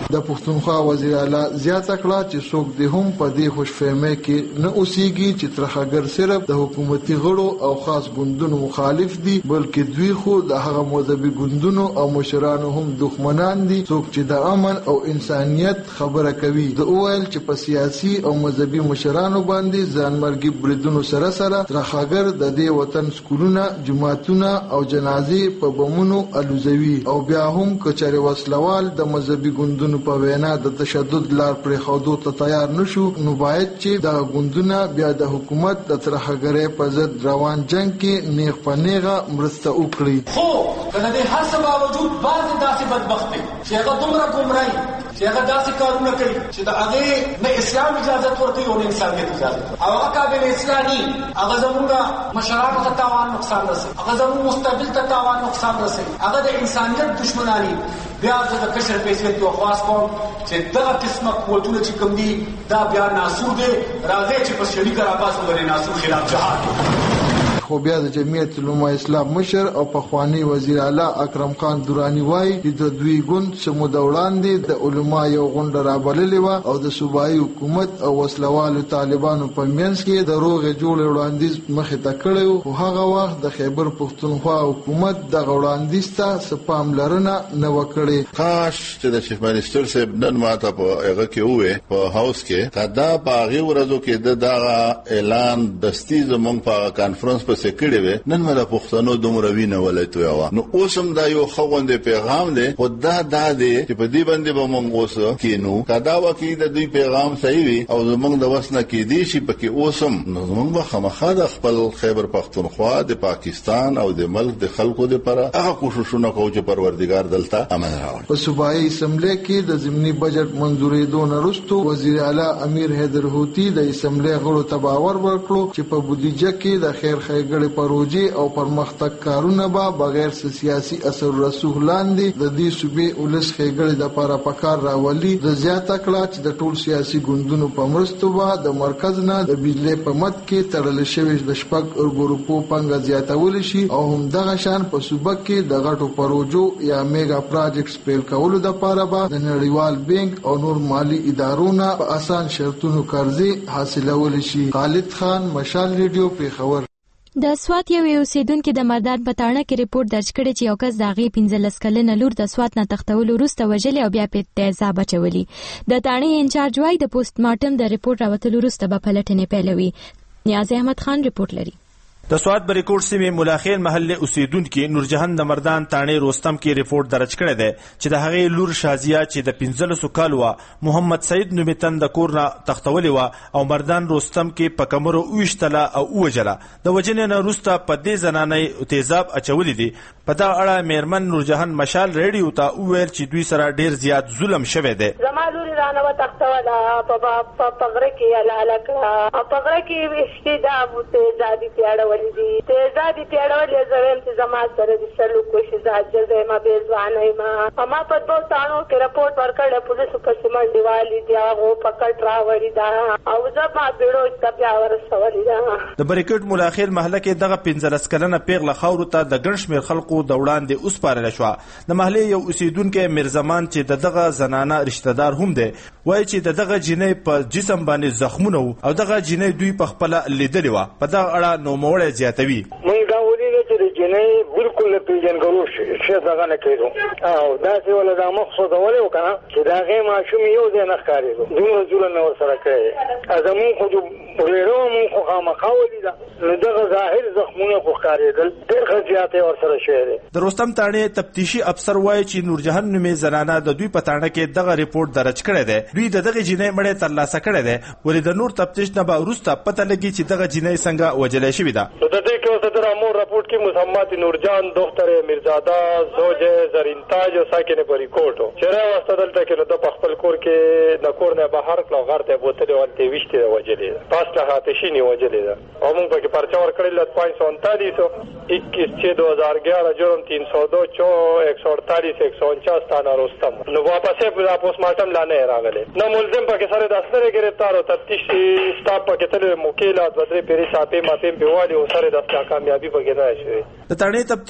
د پښتونخوا وزیر اعلی زیاته کړه چې څوک د هم په دې خوشفهمۍ کې نه اوسېږي چې ترخګر صرف د حکومتي غړو او خاص ګوندونو مخالف دي، بلکې دوی خو د هغه مذهبي ګوندونو او مشرانو هم دښمنان دي څوک چې د امن او انسانیت خبره کوي. د اویل چې په سیاسي او مذهبي مشرانو باندې ځانمرګي بریدونو سره سره ترخګر د دې وطن سکولونه، جماعتونه او جنازې په بمونو الوزوي او بیا هم کچره وسلوال د مذهبي ګوندونو په وینا د تشدد لار پرې خودو ته تیار نشو، نو باید چې د ګوندونه بیا د حکومت د ترخګرۍ په ضد روان جنگ کې نیغ په نیغه مرسته وکړي. خو کنه د هر څه باوجود بعض داسې بدبخت دي چې هغه دومره ګمراهي چې هغه داسې کارونه کوي چې د هغه نه اسلام اجازه ورکوي او نه انسانیت اجازه، او هغه قابل اسلامي هغه زموږ مشرانو ته تاوان نقصان رسوي، هغه زموږ مستقبل ته تاوان نقصان رسوي، هغه د انسانیت دشمنانی. بیا زه د کشر پیسې ته خواست کوم چې دغه قسمه قوتونه چې کوم دي دا بیا ناسور دي، راځي چې په شریک راباس ولې ناسور خلاف جهاد. خو بیا د جمعیت علماء اسلام مشر او پخوانی وزیر اعلی اکرم خان درانی وایي چې د دوی ګوند سمو د وړاندې د علما یو غونډه رابللې وه او د صوبایي حکومت او وسلوالو طالبانو په منځ کې د روغې جوړې وړاندیز مخې ته کړی و، خو هغه وخت د خیبر پښتونخوا حکومت دغه وړاندیز ته څه پاملرنه نه وه کړې. کاش چې د چیف منسټر صاحب نن ماته په هغه کې ووې په هاوس کې که دا په هغې ورځو کې د دغه اعلان دستي زموږ په هغه کانفرنس په سکړې وې، نن مې د پښتنو دومره وینه ولی تویوه. نو اوس هم دا یو ښه غوندې پیغام دی، خو دا دا دی چې په دې باندې به موږ اوس کینو که دا وکړي د دوی پیغام صحیح وي او زموږ د وس نه کېدی شي پکې اوس هم، نو زموږ به خامخا د خپل خیبر پښتونخوا د پاکستان او د ملک د خلکو دپاره هغه کوششونه کوو چې پروردګار دلته امن راوړي. په صوبایي اسمبلی کې د ضمني بجټ منظورېدو نه وروسته وزیر اعلی امیر حیدر هوتي د اسمبلی غړو ته باور ورکړو چې په بودیجه کې د خیر ښېګړې پروژې او پرمختګ کارونه به بغیر سیاسي اثر رسوخ لاندې د دې صوبې ولس ښېګړې دپاره په کار راولي. د زیاته کړه چې د ټول سیاسي ګوندونو په مرستو به د مرکز نه د بجلۍ په مد کې تړل شوي د شپږ ګروپو پانګه زیاتولی شي او همدغه شان په صوبه کې د غټو پروژو یا میګا پراجیکټس پیل کولو دپاره به د نړیوال بانک او نور مالي ادارو نه په اسان شرطونو قرضې حاصلولی شي. خالد خان، مشال ریډیو، پیښور. د سوات یو اوسیدونکو د مردان په تاړه کې ریپورت درج کړی چې یو کس د هغې پنځلس کلنه لور د سوات نه تښتولو وروسته وژلې او بیا پرې تیزاب اچولي. د تاڼې انچارج وایي د پوسټ مارټم د ریپورت راوتلو وروسته به پلټنې پیلوي. نیاز احمد خان ریپورت لري. د سوات بریکوټ سیمې ملاخیل محله اوسیدونکو نورجهان د مردان تاڼې روستم کې ریپورت درج کړی دی چې د هغې لور شازیه چې د پنځلسو کالو وه محمد سعید نومې تن د کور نه تښتولې وه او مردان روستم کې په کمرو وویشتله او ووژله. د وژنې نه وروسته په دې زنانۍ تیزاب اچولی دي. په دغه اړه میرمن نورجهان مشال ریډیو ته وویل چې دوی سره ډیر زیات ظلم شوی دی. زما لور رانه وتښتوله په غره کې حلاله کړه او په غره کې ویشتې دا تیزابي پیاړه دي تیزابي پیاړولې زه ویم چې زما سره د سلوک وشي، زه عاجزه یم، بېځوانه یم. ما په دوو تاڼو کې رپورټ ورکړی، پولیسو پسې منډې والي دي، هغو په کټ راوړي ده او زه ما بیړو ته بیا ورسولې ده. د بریکټ ملاخیل محله کې دغه پنځلس کلنه پیغله خاورو ته د ګڼ شمېر خلکو د وړاندې وسپارله شوه. د محلې یو اوسیدونکی میرزمان چې د دغه زنانه رشته دار هم دی وایي چې د دغه جینۍ په جسم باندې زخمونه وو او دغه جینۍ دوی په خپله لیدلې وه. په دغه اړه نوموړی زیاتوي. موږ دا ولیدل چې د جینۍ بالکل له پېژندګلو شی دغه نه کېدو او داسې وله دا مخ سوځولی و که نه چې د هغې ماشوم یو ځای نه ښکارېدو. دومره ظلم یې ورسره کړی دی. زمونږ خو ورېړه وه، مونږ خو خامخا ولیده، نو دغه ظاهر زخمونه خو ښکارېدل، ډېر ښه زیاتی ورسره شوی دی. د رستم تاڼې تفتیشي افسر وایي چې نورجهان نومې زنانه د دوی په تاڼه کې دغه ریپورټ درج کړی دی. دوی د دغې جینۍ مړی ترلاسه کړی دی، ولې د نور تفتیش نه به وروسته پته لګي چې دغه جینۍ څنګه وژلی شوې ده. صدر امور رپورت کی مسمت نورجان دختر میرزاده زوج زرین تاج و ساکن بریکوټو چیرې واستدل ته کې د خپل کور کې د کور نه بهر کلو غرته بوتل ولته وشته وجلې پاس ته هاتشینی وجلې او موږ په کې پرچا ور کړل د پانچ سو انتالیس اکیس چھ دو ہزار گیارہ جرم تین سو دو چو ایک سو اڑتالیس ایک سو انچاس تانا رستم نو واپس په پوسټ مارټم لاندې راغله. نو ملزم په کې سره د اصله گرفتار او تفتیش سټاپ په کې تل موکیلات بدري پیری صاحب ماپیم پیوالي او سره د کامیابی په کې نه شوی. د تاڼې تفتیشي افسر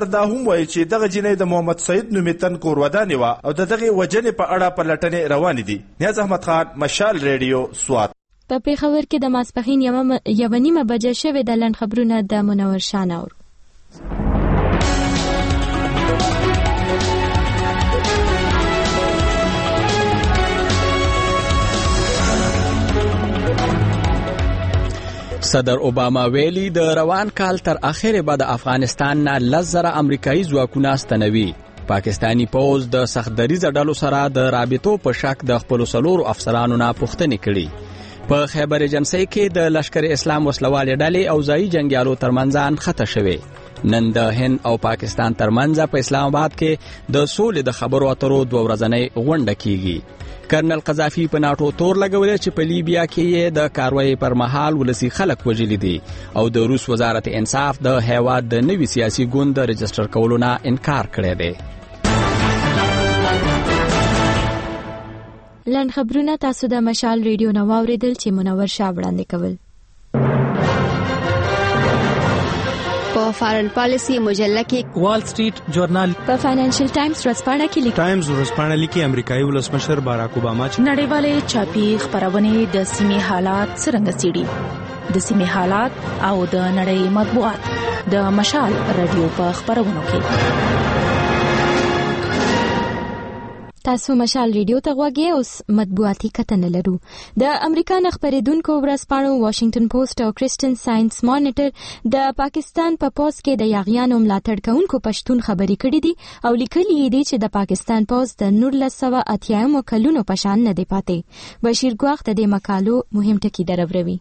خبر دا هم وایي چې دغه جنۍ د محمد سعید نومي تن کورودانې وه او د دغې وژنې په اړه پلټنې روانې دي. نیاز احمد خان، مشال ریډیو، سوات. په پیښور کې د ماسپښین یوه نیمه بجه شوې د لنډ خبرونه د منور شاه نور. صدر اوباما ویلي د روان کال تر اخره به د افغانستان نه لس زره امریکایي ځواکونه ستنوي. پاکستانی پوز د سختدریزه ډلو سره د رابطو په شک د خپلو څلورو افسرانو نه پوښتنې کړي. په خیبر ایجنسۍ کې د لشکر اسلام وسلوالې ډلې او ځایي جنګیالو ترمنځ انخته شوې. نن د هند او پاکستان ترمنځ په اسلام آباد کې د سولې د خبرو اترو دوه ورځنۍ غونډه کیږي. کرنل قذافي په ناټو تور لګولې چې په لیبیا کې یې د کاروایی پر مهال ولسی خلک وژلي دي او د روس وزارت انصاف د هیواد د نوي سیاسي ګوند د رجستر کولو نه انکار کړی دی. لنډ خبرونه تاسو د مشال ریډیو نو واوریدل چې منور شاه وړاندې کول. په فارن پالیسی مجله کې وال سټریټ جورنال، په فاینانشل ټایمز ورځپاڼه کې لیکي ټایمز ورځپاڼه لیکي امریکایي ولسمشر باراک اوباما چې نړیوالې چاپی خبرونه د سیمې حالات څرنګه څېړي. د سیمې حالات او د نړۍ مطبوعات د مشال رادیو په خبرونو کې. تاسو مشال ریډیو ته غوږی اوس مطبوعاتي کتنه لرو. د امریکا نه خبرېدونکو ورځپاڼو واشنگټن پوسټ او کرسچن ساينس مانیټر د پاکستان په پوز کې د یاغیانو ملاتړ کوونکو پښتون خبري کړي دي او لیکلي دي چې د پاکستان پوز د نولس سوه اتیایم کلونو په شان نه دی پاتې. بشیر ګواخ د دې مقالو مهم ټکي دروروي.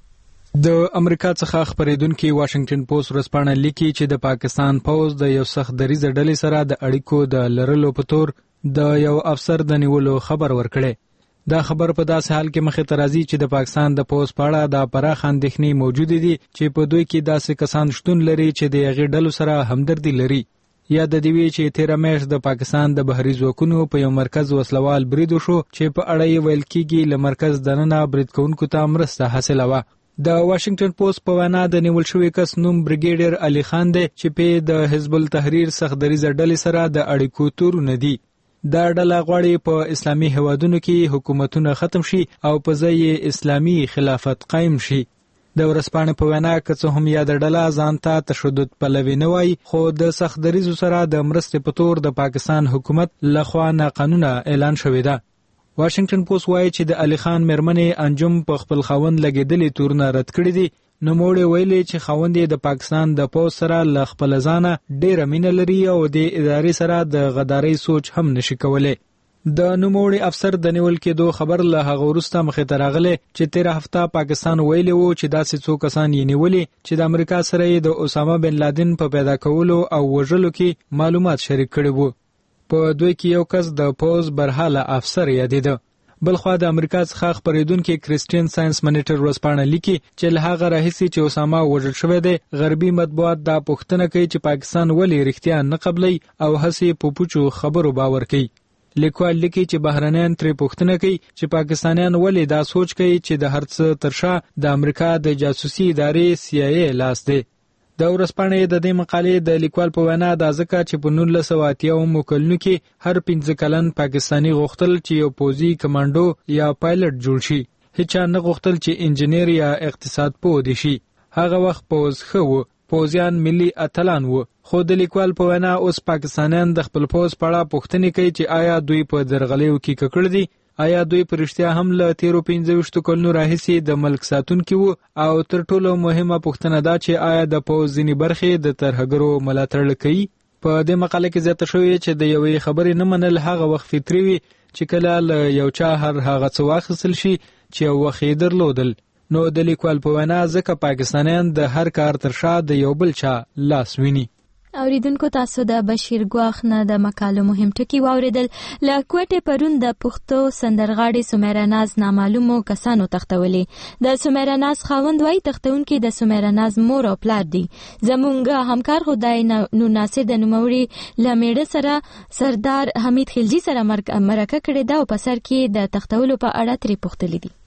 د امریکا څخه خبرېدونکو واشنگټن پوسټ ورځپاڼه لیکي چې د پاکستان پوز د یو سخت دریزه ډلې سره د اړیکو د لرلو په تور د یو افسر د نیولو خبر ورکړي. دا خبر په داسې حال کې مخې ته راځي چې د پاکستان د پوز په اړه د پراخ اندېښنې موجود دي چې په دوی کې داسې کسان شتون لري چې د هغې ډلو سره همدردي لري. یا د دې وی چې تیره میاشت د پاکستان د بحري ځواکونو په یو مرکز وسلوال برید وشو چې په اړه یې ویل کېږي له مرکز دننه برید کوونکو ته مرسته حاصله وه. د واشنگټن پوسټ په وینا د نیول شوی کس نوم بریګیډیر علي خان دی چې په د حزب التحریر سختدریزه ډلې سره د اړیکو تورونه دي. دا ډله غواړي په اسلامي هیوادونو کې حکومتونه ختم شي او په ځای اسلامي خلافت قائم شي. د ورځپاڼې په وینا که څه هم یاده ډله ځان ته تشدد پلوي نه وایي، خو د سختدریزو سره د مرستې په تور د پاکستان حکومت لخوا ناقانونه اعلان شوې ده. واشنگټن پوسټ وایي چې د علي خان مېرمنې انجم په خپل خاوند لګېدلې تورونه رد کړي دي. نوموړې ویلي چې خاوند یې د پاکستان د پوز سره له خپل ځانه ډېره مینه لري او د ادارې سره د غدارۍ سوچ هم نشي کولی. د نوموړي افسر د نیول کېدو خبر له هغه وروسته مخې ته راغلی چې تېره هفته پاکستان ویلي وو چې داسې څو کسان یې نیولي چې د امریکا سره یې د اسامه بن لادن په پیدا کولو او وژلو کې معلومات شریک کړي وو. په دوی کې یو کس د پوز برحاله افسر یادېده. بلخوا د امریکا څخه خبرېدونکي کرسچن ساينس مانیټر ورځپاڼه لیکي چې له هغه راهیسې چې اسامه وژل شوی دی، غربي مطبوعات دا پوښتنه کوي چې پاکستان ولې رښتیا نه قبلوي او هسې په پوچو خبرو باور کوي. لیکوال لیکي چې بهرنیان ترې پوښتنه کوي چې پاکستانیان ولې دا سوچ کوي چې د هر څه تر شا د امریکا د جاسوسي ادارې سی آی ای لاس دی. د ورځپاڼې د دې مقالې د لیکوال په وینا دا ځکه چې په نولس سوه اتیاومو کلونو کې هر پنځه کلن پاکستاني غوښتل چې یو پوځي کمانډو یا پایلټ جوړ شي. هیچا نه غوښتل چې انجینیر یا اقتصاد پوه دي شي. هغه وخت پوځ ښه و، پوځیان ملي اتلان و. خو د لیکوال په وینا اوس پاکستانیان د خپل پوځ په اړه پوښتنې کوي چې آیا دوی په درغلیو کې ککړ دي؟ آیا دوی په رښتیا هم له تیرو پنځه ویشتو کلونو راهیسې د ملک ساتونکي وو؟ او تر ټولو مهمه پوښتنه دا چې آیا د پوځ ځینې برخې د ترهګرو ملاتړ کوي؟ په دې مقاله کې زیاته شوې چې د یوې خبرې نه منل هغه وخت فطري وي چې کله له یو چا هر هغه څه واخیستل شي چې یو وخت یې درلودل. نو د لیکوال په وینا ځکه پاکستانیان د هر کار تر شا د یو بل چا لاس ویني. اوریدونکو تاسو د بشیر ګواخ نه د مقالو مهم ټکي واوریدل. له کوټې پرون د پښتو سندرغاړي سمیرا ناز نامعلومو کسانو تختولې. د سمیرا ناز خاوند وایي تختونکي د سمیرا ناز مور او پلار دي. زمونږ همکار خدای نو ناصر د نوموړي له میړه سره سردار حمید خلجي سره مرکه کړې ده او په سر کې د تختولو په اړه ترې پوښتلي دي.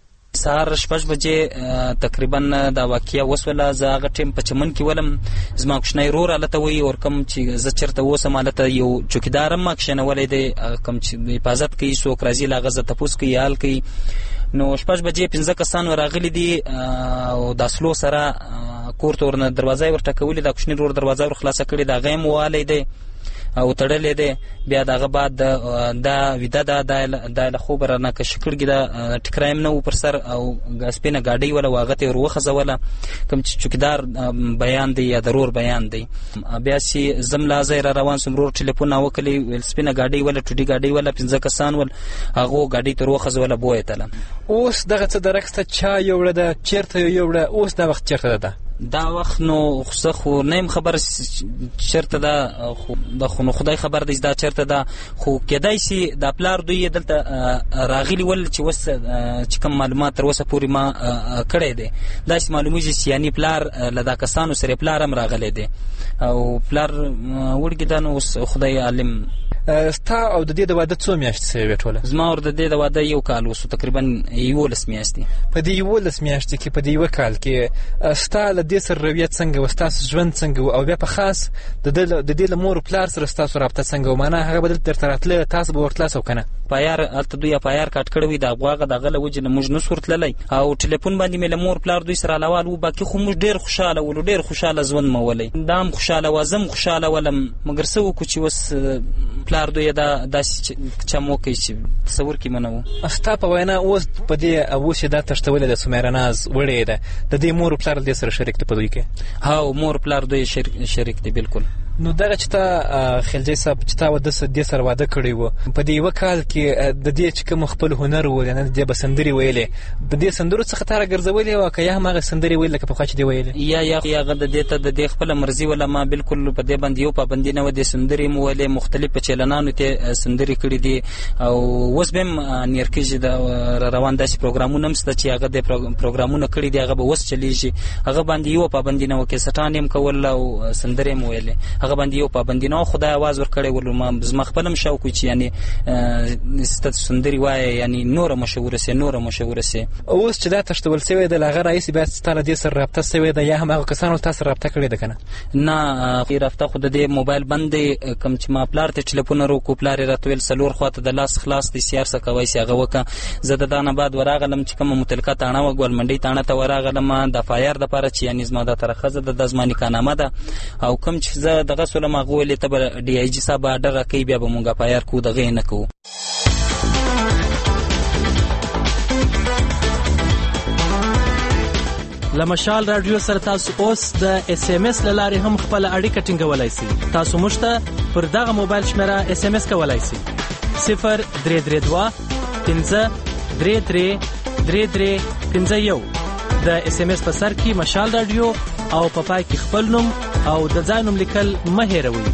سهار شپږ بجې تقریبا دا واقعیا وسوله. زه هغه ټیم په چمن کې ولم، زما کوچنی ورور هلته وایي اور کوم چې زه چېرته اوسم هلته یو چوکیدار هم ما کښېنولی دی کوم چې حفاظت کوي، څوک راځي له هغه زه تپوس کوي حال کوي. نو شپږ بجې پنځه کسان راغلي دي او د اسلو سره کور ته ورنه دروازه یې ورټکولې، دا کوچني ورور دروازه ور خلاصه کړې، د هغه یې هم ووالی دی او تړلې دی. بیا د هغه بعد دا ویده ده، دا له خوبه رانه کشي کړي، دا ټکری هم نه و پر سر او سپینه ګاډۍ وله و هغه ته یې ور وخځوله کوم چې چوکیدار بیان دی یا د رور بیان دی. بیا چې زم له ځای را روان سوم، ورور ټلیفون راوکړی ویل سپینه ګاډۍ وله ټوډي ګاډۍ وله پنځه کسان ول، هغو ګاډۍ ته ور وخځوله بویتله. اوس دغه څه درکسته چا یوړه ده، چېرته یې یوړه، اوس دا وخت چېرته ده؟ دا وخت نو زه خو نه یم خبر چېرته ده، خو د خو نو خدای خبر دی دا چېرته ده. خو کېدای شي دا پلار دوی یې دلته راغلي ول چې اوس چې کوم معلومات تر اوسه پورې ما کړی دی، داسې معلومېږي چې یعنې پلار له دا کسانو سره پلار هم راغلی دی او پلار وړګې ده. نو اوس خدای عالم. ستا او د دې د واده څو میاشتې سوې وې ټوله؟ زما او د دې د واده یو کال وسو، تقریبا یولس میاشتې. په دې یولس میاشتې کې په دې یوه کال کې ستا له دې سره رویت څنګه و، ستاسو ژوند څنګه و، او بیا په خاص د دې له مور و پلار سره ستاسو رابطه څنګه و؟ معنا هغه به دلته درته راتله، تاسو به ورتلاسو که نه؟ پایار هلته دوی پایار کاټ کړی وي، د هغه د هغه له وجې نه موږ نسو ورتللی او ټلیفون باندې مې له مور پلار دوی سره علاوال و. باقي خو موږ ډېر خوشحاله ولو، ډېر خوشحاله ژوند مو ولی، دا هم خوشحاله وه، زه هم خوشحاله ولم. مګر څه وکړو چې اوس پلار دوی دا داسې چم وکړي چې تصور کې منه و. ستا په وینا اوس په دې اوس چې دا تښتولې ده سمیره ناز وړې ده، د دې مور و پلار دې سره شریک دی په دوی کې؟ ها مور پلار دوی شریک دی بالکل. نو دغه چې تا خلجی صاحب چې تا واده دې سره واده کړی و، په دې یوه کال کې د دې چې کوم خپل هنر و، یعنې د دې به سندرې ویلې، د دې سندرو څخه تا راګرځولې وه که یا هم هغه سندرې ویل لکه پخوا چې دې ویلې؟ یا یا هغه د دې ته د دې خپله مرضي وله، ما بالکل په دې باندې یو پابندي نه وه. دې سندرې مو ویلې، مختلف په چلنانو ته سندرې کړي دي او اوس به هم نیر کېږي د روان داسې پروګرامونه هم شته چې هغه د پروګرامونه کړي دي، هغه به اوس چلیږي. هغه باندې یو پابندي نه وه، کیسټان یې هم کول او سندرې مو ویلې، هغه باندې یو پابندي نه وه. خدای آواز ورکړی ولو، ما زما خپل هم شوق و چې یعنې ستاسو سندرې وایه، یعنې نوره مشهوره سي نوره مشهوره سي. اوس چې دا تښتول سوی ده له هغه راهیسې بیا ستا له دې سره رابطه سوې ده یا هم هغه کسانو تا سره رابطه کړې ده که نه؟ نه رابطه خو د دې موبایل بند دی. کوم چې ما پلار ته ټلیفونه روکړو، پلار یې راته ویل څلور خواته د لاس خلاص دی، سیار څه کوی سي هغه وکړه. زه د دا نه بعد ورغلم چې کومه متعلقه تاڼه وه ګوالمنډۍ تاڼه ته ورغلم د فایر دپاره چې یعنې زما دا طرفه ښځه ده، دا زما نکاحنامه ده او کوم چې زه دغه سولم هغه ویلې ته به ډي آی جي صاحب آډر راکوي، بیا به مونږ فایر کوو، دغه یې نه کوو. له مشال رادیو سره تاسو اوس د اس ام اس لارې هم خپل اړیکه ټینګولای شئ. تاسو موږ ته پر دغه موبایل شمیره اس ام اس کولای شئ صفر درې درې دوه پنځه درې درې درې درې پنځه یو. د اس ام اس په سر کې مشال رادیو او په پای کې خپل نوم او د ځای نوم لیکل مه هېروئ.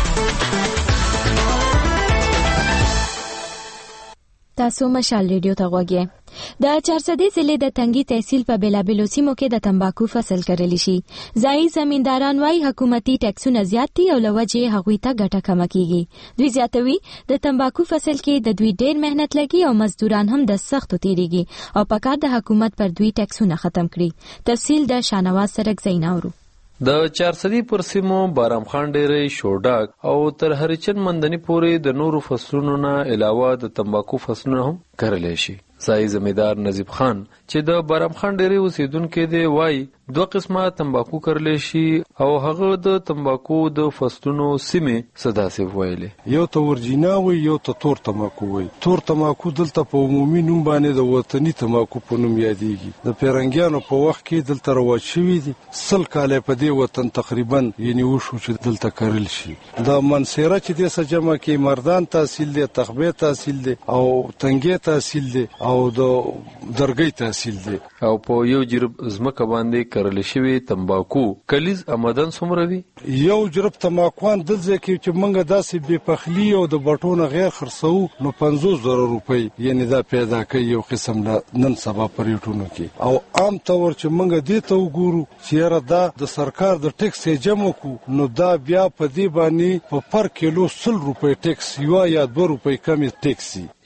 تاسو مشال ریډیو ته غوږی. د چارسدې ضلع د تنگي تحصیل په بیلابیلو سیمو کې د تمباکو فصل کرلی شي. ځایي زمینداران وايي حکومتي ټیکسونه زیات دي او لوجه هغوی ته ګټه کمه کیږي. دوی زیاتوي د تمباکو فصل کې د دوی ډېر مهنت لګي او مزدوران هم د سختو تیریږي او پکار د حکومت پر دوی ټیکسونه ختم کړي. تفصیل د شانواز سرک زیناورو. د چارسدي پر سیمو بارام خان ډېرې، شوډاک او تر هریچن مندني پورې د نورو فصلونو نه علاوه د تمباکو فصلونه هم کرلی شي. ځایي زمیندار نجیب خان چې د بارام خان ډېرې اوسیدونکی دی وایي دوه قسمه تمباکو کرلی شي او هغه د تمباکو د فصلونو سیمې څه داسې ویلې. یو ته ورجینا وي، یو ته تور تمباکو وي. تور تمباکو دلته په عمومي نوم باندې د وطني تمباکو په نوم یادېږي. د پیرنګیانو په وخت کې دلته رواج شوي دي. سل کاله په دې وطن تقریبا یعنې وشو چې دلته کرل شي. د منصیره چې دې څه جمع کې مردان تحصیل دی، تخبې تحصیل دی او تنګې تحصیل دی او د درګۍ تحصیل دی. او په یو جرب ځمکه باندې کرل شوی تمباکو کلیز آمدن څومره وي؟ یو جرب تمباکوان دلته کې چې موږ داسې بې پخلي او د بټونه غیر خرڅو نو پنځوس زره روپۍ یعنې دا پیدا کوي یو قسم نن سبا په ریټونو کې. او عام طور چې موږ دې ته وګورو چې یاره دا د سرکار د ټیکس یې جمع کړو نو دا بیا په دې باندې په پر کیلو سل روپۍ ټیکس یوه یا دوه روپۍ کمې ټیکس.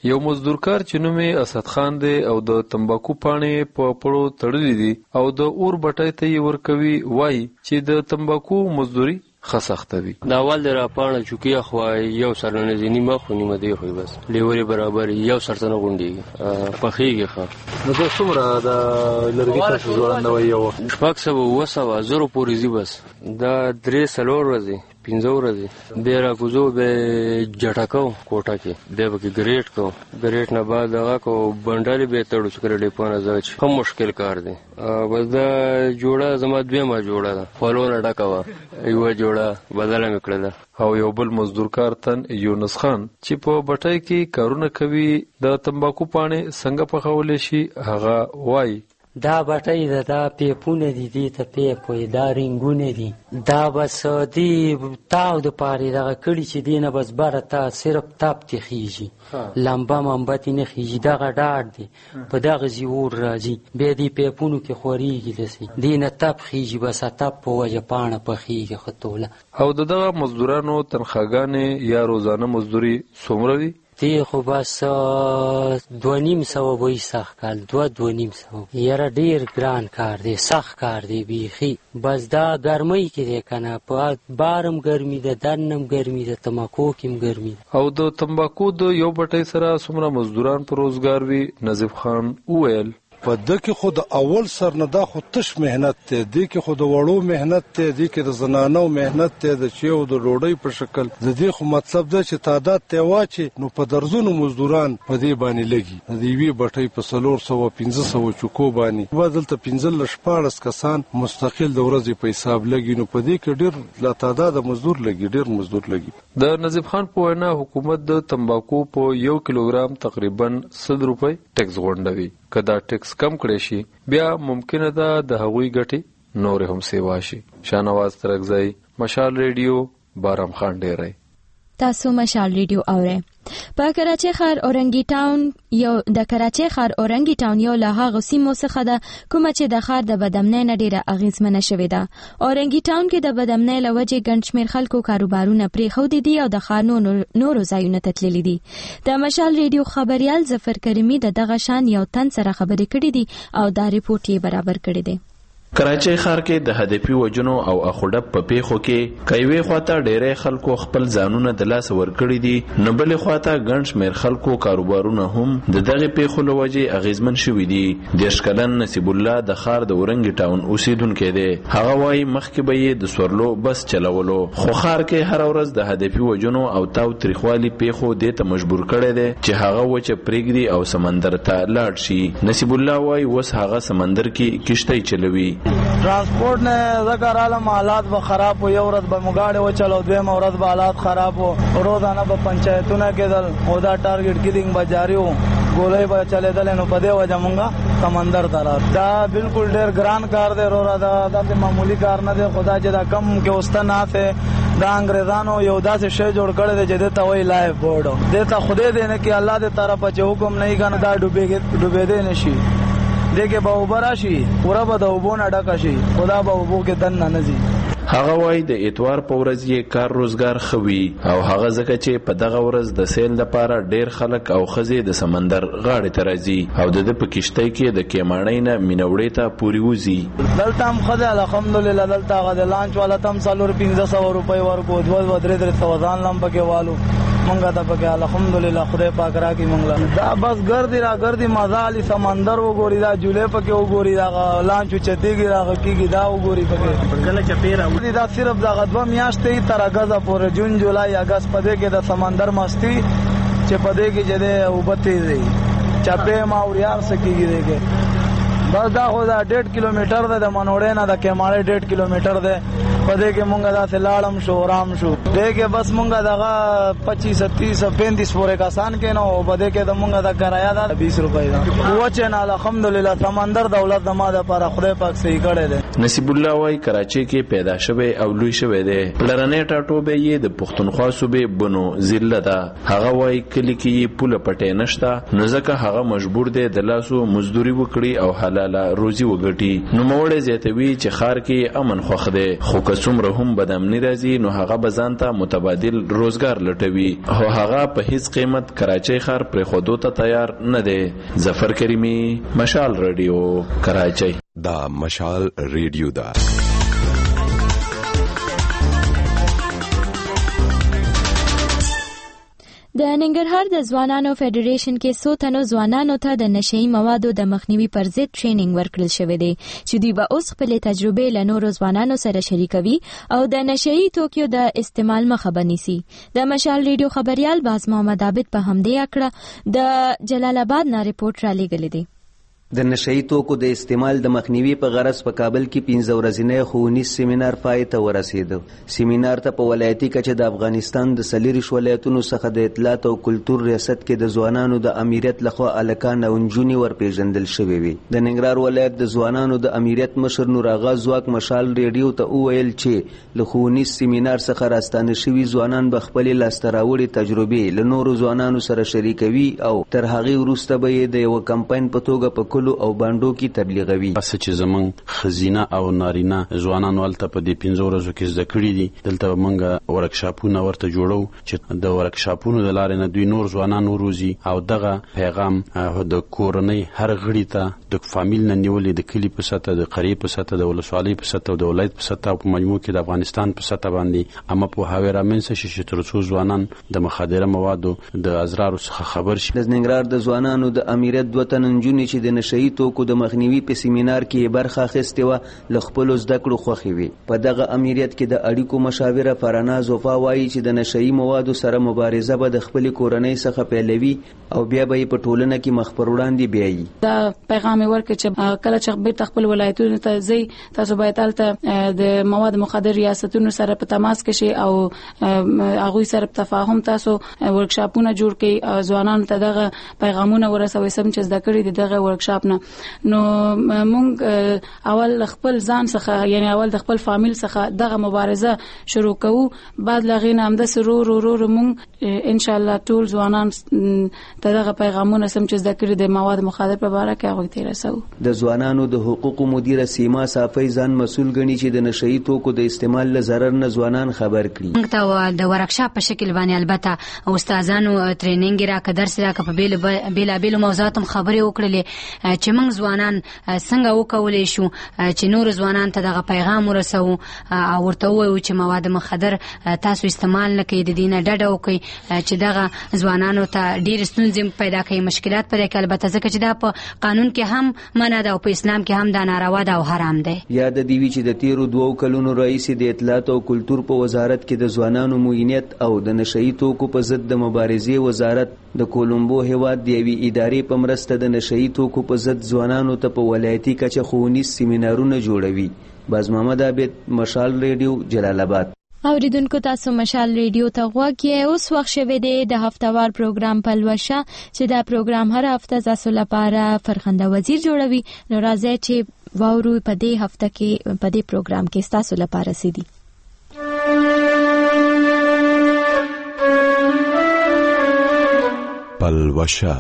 یو مزدورکار چې نوم یې اسد خان دی او د تمباکو پاڼې په پړو تړلې دي او د اور بټۍ ته یې ورکوي، وایي چې د تمباکو مزدوري ښه سخته وي. د اول د راپاڼه چوکۍ خوا یو سر نه ځي، نیمه خو نیمه دی خو بس لیورې برابر یو سر ته نه غونډېږي پخېږي ښه. نو دا څومره د لرګي تاسو ځوړندوئ؟ یو شپږ سوه اووه سوه زرو پورې ځي بس. دا درې څلور ورځې پنځه ورځې بیا راکوزو بیا جټه کوو کوټه کې، بیا به کې ګریټ کوو، ګریټ نه بعد دغه کوو بنډلې بیا تړو چې کله ډیپو نه ځه چې ښه مشکل کار دی. بس دا جوړه زما دویمه جوړه ده، خولو نه ډکه وه، یوه جوړه بدله مې کړله. او یو بل مزدورکار تن یونس خان چې په بټۍ کې کارونه کوي د تمباکو پاڼې څنګه پخولی شي هغه وایي دا بټۍ ده، دا پیپونه دي، دې ته پیپ وایي، دا رنګونه دي، دا بس دې تاو د پارې دغه کړي چې دې نه بس بره تا صرف تاپ تې خیږي، لمبه ممبه تې نه خیږي، دغه ډاډ دی په دغه ځي اور راځي، بیا دې پیپونو کې خورېږي داسې، دې نه تپ خیږي، بس تپ په وجه پاڼه پخېږي ښه توله. او د دغه مزدورانو تنخواګانې یا روزانه مزدوري څومره دي؟ دی خو بس دوه نیم سوه وایي سخت کال، دوه دوه نیم سوه. یاره ډېر ګران کار دی، سخت کار دی بیخي. بس دا ګرمۍ کې دی که نه، په بارم ګرمي ده، دننم ګرمي ده، تماکو کې هم ګرمي ده. او د تمباکو د یو بټۍ سره څومره مزدوران په روزګار وي؟ نظیف خان وویل په د کې خو د اول سر نه دا خو تش مهنت دی، دی کې خو د وړو مهنت دی، دی کې د زنانو مهنت دی، د چیو د ډوډۍ په شکل د دې خو مطلب ده چې تعداد ته واچي نو په درزونو مزدوران په دې باندې لګي. د یوې بټۍ په څلور سوه پنځه سوه چوکو باندې به دلته پنځلس شپاړس کسان مستقل د ورځې په حساب لګي، نو په دې کې ډېر لا تعداد مزدور لګي، ډېر مزدور لګي. د نظیف خان په وینا حکومت د تمباکو په یو کیلوګرام تقریبا سل روپۍ ټیکس غونډوي. که دا ټیکس کم کړی شي بیا ممکنه ده د هغوی ګټې نورې هم سیوا شي. شاهنواز ترکزی، مشال ریډیو، بارام خان ډیری. تاسو مشال ریډیو اورئ. په کراچۍ ښار اورنګي ټاون یو د کراچۍ ښار اورنګي ټاون یو له هغو سیمو څخه ده کومه چې د ښار د بدامنۍ نه ډېره اغېزمنه شوې ده. اورنګي ټاون کې د بدامنۍ له وجې ګڼ شمېر خلکو کاروبارونه پرېښودي دي او د ښار نورو ځایونو ته تللي دي. د مشال ریډیو خبریال ظفر کریمي د دغه شان یو تن سره خبرې کړې دي او دا ریپورټ یې برابر کړی دی. کراچۍ ښار کې د هدفي وجنو او اخوډب په پیښو کې کایوي خواته ډېری خلکو خپل ځانونه د لاس ورکړي دي، نو بلې خواته ګڼ شمېر خلکو کاروبارونه هم د دغې پیښو له وجې اغېزمن شوي دي. دېرش کلن نصیب الله د ښار د اورنګي ټاون اوسیدونکی دی. هغه وایي مخکې به یې د سورلو بس چلولو، خو ښار کې هره ورځ د هدفي وجنو او تاو تریخوالي پیښو دې ته مجبور کړی دی چې هغه وچه پرېږدي او سمندر ته لاړ شي. نصیب الله وایي اوس هغه سمندر کې کشتۍ چلوي. Transport ने ذکر عالم حالات به خراب و یو ورځ به مګاړې وچلو، دویم ورځ به حالات خراب و، روزانه به پنچایتونه کېدل او دا ټارګټ کیلینګ به جاری و، ګولۍ به چلېدلې، نو په دې وجه مونږه سمندر ته رات. دا بالکل ډېر ګران کار دی رورا، دا داسې معمولی کار نه دی. خدا چې دا کم کې اوسته نافې دا انګریزانو یو داسې شی جوړ کړی دی چې دې ته وایي لایف بورډ. دې ته خدای دی نه کې الله دې طرفه چې حکم نه یې کنه دا ډوبېدی نه شي، دغه به اوبه راشي پوره به د اوبو نه ډکه شي، خدا به اوبو کې دننه نه ځي. هغه وایي د اتوار په ورځ یې کار روزګار ښه وي او هغه ځکه چې په دغه ورځ د سیل لپاره ډېر خلک او ښځې د سمندر غاړې ته راځي او د ده په کښتۍ کې د کیماڼۍ نه مینوړې ته پورې وځي. دلته هم ښه دی الحمدلله، دلته هغه د لانچ والا ته هم څلور پنځه سوه روپۍ ورکړو، دوه دوه درې درې سوه ځان له هم پکې والو، مونږه ته پکې الحمدلله خدای پاک راکړي مونږ. دا بس ګردي را ګردي مزه علي سمندر وګوري، دا جولې پکې وګوري، دا لانچ چتېږي راغه کېږي دا وګوري پکې کله چپې راوړي. دا صرف دغه دوه میاشتې تر اګسته پورې جون جولای اګست په دې کې د سمندر مستی چې په دې کې چې د اوبه تېزې چپې ماوریار څه کېږي دی کې بس دا خو دا ډېډ کیلومیټر دی د منوړې نه د کیماړې ډېډ کیلومیټر دی. په دې کې مونږ داسې لاړم شو رام شو، دې کې بس مونږ دغه پچیس ستیس پینتیس پورې کسان کې نو په دې کې د مونږ د کرایه ده بیس روپۍ ده. وچې نه الحمدلله سمندر دولت د ما دپاره خدای پاک صحیح کړی دی. نصیب الله وایي کراچۍ کې پیدا شوی او لوی شوی دی. پلرنی ټاټوبی یې د پښتونخوا صوبې بنو ضلع ده. هغه وایي کلي کې یې پوله پټۍ نشته، نو ځکه هغه مجبور دی د لاسو مزدوري وکړي او حلاله روزي وګټي. نوموړی زیاتوي چې ښار کې امن خوښ دی، خو که که څومره هم بدامني راځي نو هغه به ځان ته متبادل روزګار لټوي او هغه په هیڅ قیمت کراچۍ ښار پرېښودو ته تیار نه دی. ظفر کریمي، مشال رادیو، کراچۍ. دا مشال ریډیو ده. د ننګرهار د ځوانانو فدریشن کې څو تنو ځوانانو ته د نشئی موادو د مخنیوي پر ضد ټریننګ ورکړل شوی دی چې دوی به اوس خپل تجربې له نورو ځوانانو سره شریکوي او د نشئی توکیو د استعمال مخه بنيسي. د مشال ریډیو خبريال باز محمد عابد په همدې اکړه د جلال آباد نه ریپورت را لېږلی دی. د نشئی توکو د استعمال د مخنیوي په غرض په کابل کې پنځه ورځنی ښوونیز سیمینار پای ته ورسېد. سیمینار ته په ولایتي کچه د افغانستان د څلېرویشت ولایتونو څخه د اطلاعات او کلتور ریاست کې د ځوانانو د امیریت لخوا هلکان او نجونې ورپېژندل شوي وي. د ننګرهار ولایت د ځوانانو د امیریت مشر نورآغا ځواک مشال ریډیو ته وویل چې له ښوونیز سیمینار څخه راستانه شوي ځوانان به خپلې لاسته راوړې تجربې له نورو ځوانانو سره شریکوي او تر هغې وروسته به یې د یوه کمپاین په توګه په او باندو کې تبلیغوي. اسه چې زمونږ خزینه او نارینه ځوانانو هلته په دې پنځو ورځو کې زده کړي دي. دلته موږ ورکشاپونه ورته جوړو چې د ورکشاپونو د لارې نه دوی نور ځوانان وروزي او دغه پیغام د کورنۍ هر غړي ته د فامیل نه نیولې د کلي په سطح، د قریې په سطح، د ولسوالۍ په سطح او د ولایت په سطح او په مجموع کې د افغانستان په سطح باندې اما پوهاوی رامنځته شي چې تر څو ځوانان د مخدره موادو د اضرارو څخه خبر شي. د ننګرهار د ځوانانو د امیریت دوه تنه نجونې چې د نشئی توکو د مخنیوي په سیمینار کې برخه اخیستې وه له خپلو زده کړو خوښې وي. په دغه امیریت کې د اړیکو مشاوره فرناز وفا وایي چې د نشئی موادو سره مبارزه به د خپلې کورنۍ څخه پیلوي او بیا به یې په ټولنه کې مخ پر وړاندې بیایي. دا پیغام یې ورکړ چې کله چې بیرته خپل ولایتونو ته ځئ تاسو باید هلته د مواد مخدر ریاستونو سره په تماس کې شئ او هغوی سره په تفاهم تاسو ورکشاپونه جوړ کړئ، ځوانانو ته دغه پیغامونه ورسوئ سم چې زده کړي دي دغه ورکشاپ نه. نو مونږ اول خپل ځان څخه یعنی اول د خپل فامیل څخه دغه مبارزه شروع کوو، بعد لغې نه همداسې ورو ورو ورو مونږ ان شاء الله ټول ځوانان ته دغه پیغامونه سم چې زده کړي د مواد مخدر په باره کې هغوی ته رسوو. د ځوانانو د حقوقو مدیره سیما صافی ځان مسؤل ګڼي چې د نشئی توکو د استعمال له ضرر نه ځوانان خبر کړي. موږ ته د ورکشاپ په شکل باندې البته استادانو ټریننګ راکړه، درس راکړه، په بیلابیلو موضوعاتو خبرې وکړلې چې موږ ځوانان څنګه وکولای شو چې نور ځوانان ته دغه پیغام ورسو او ورته ووایو چې مواد مخدر تاسو استعمال نه کړئ، د دې نه ډډه وکړئ چې دغه ځوانانو ته ډېرې ستونزې پیدا کوي، مشکلات پیدا کوي، البته ځکه چې دا په قانون کې هم منع ده او په اسلام کې هم دا ناروا ده او حرام ده. یاد دې وي چې د تیرو دوو کلونو راهیسې د اطلاعات او کلتور په وزارت کې د ځوانانو معینیت او د نشئی توکو په ضد د مبارزې وزارت د کولمبو هیواد د یوې ادارې په مرسته د نشئی توکو په ضد ځوانانو ته په ولایتي کچه ښوونیز سیمینارونه جوړوي. باز محمد عابد، مشال ریډیو، جلال آباد. اوریدونکو تاسو مشال ریډیو ته غوږ یې. اوس وخت شوی دی د هفتهوار پروګرام پلوشه چې دا پروګرام هر هفته تاسو لپاره فرخنده وزیر جوړوي. نو راځئ چې واورو په دې هفته کې په دې پروګرام کې تاسو لپاره سیدي پلوشه.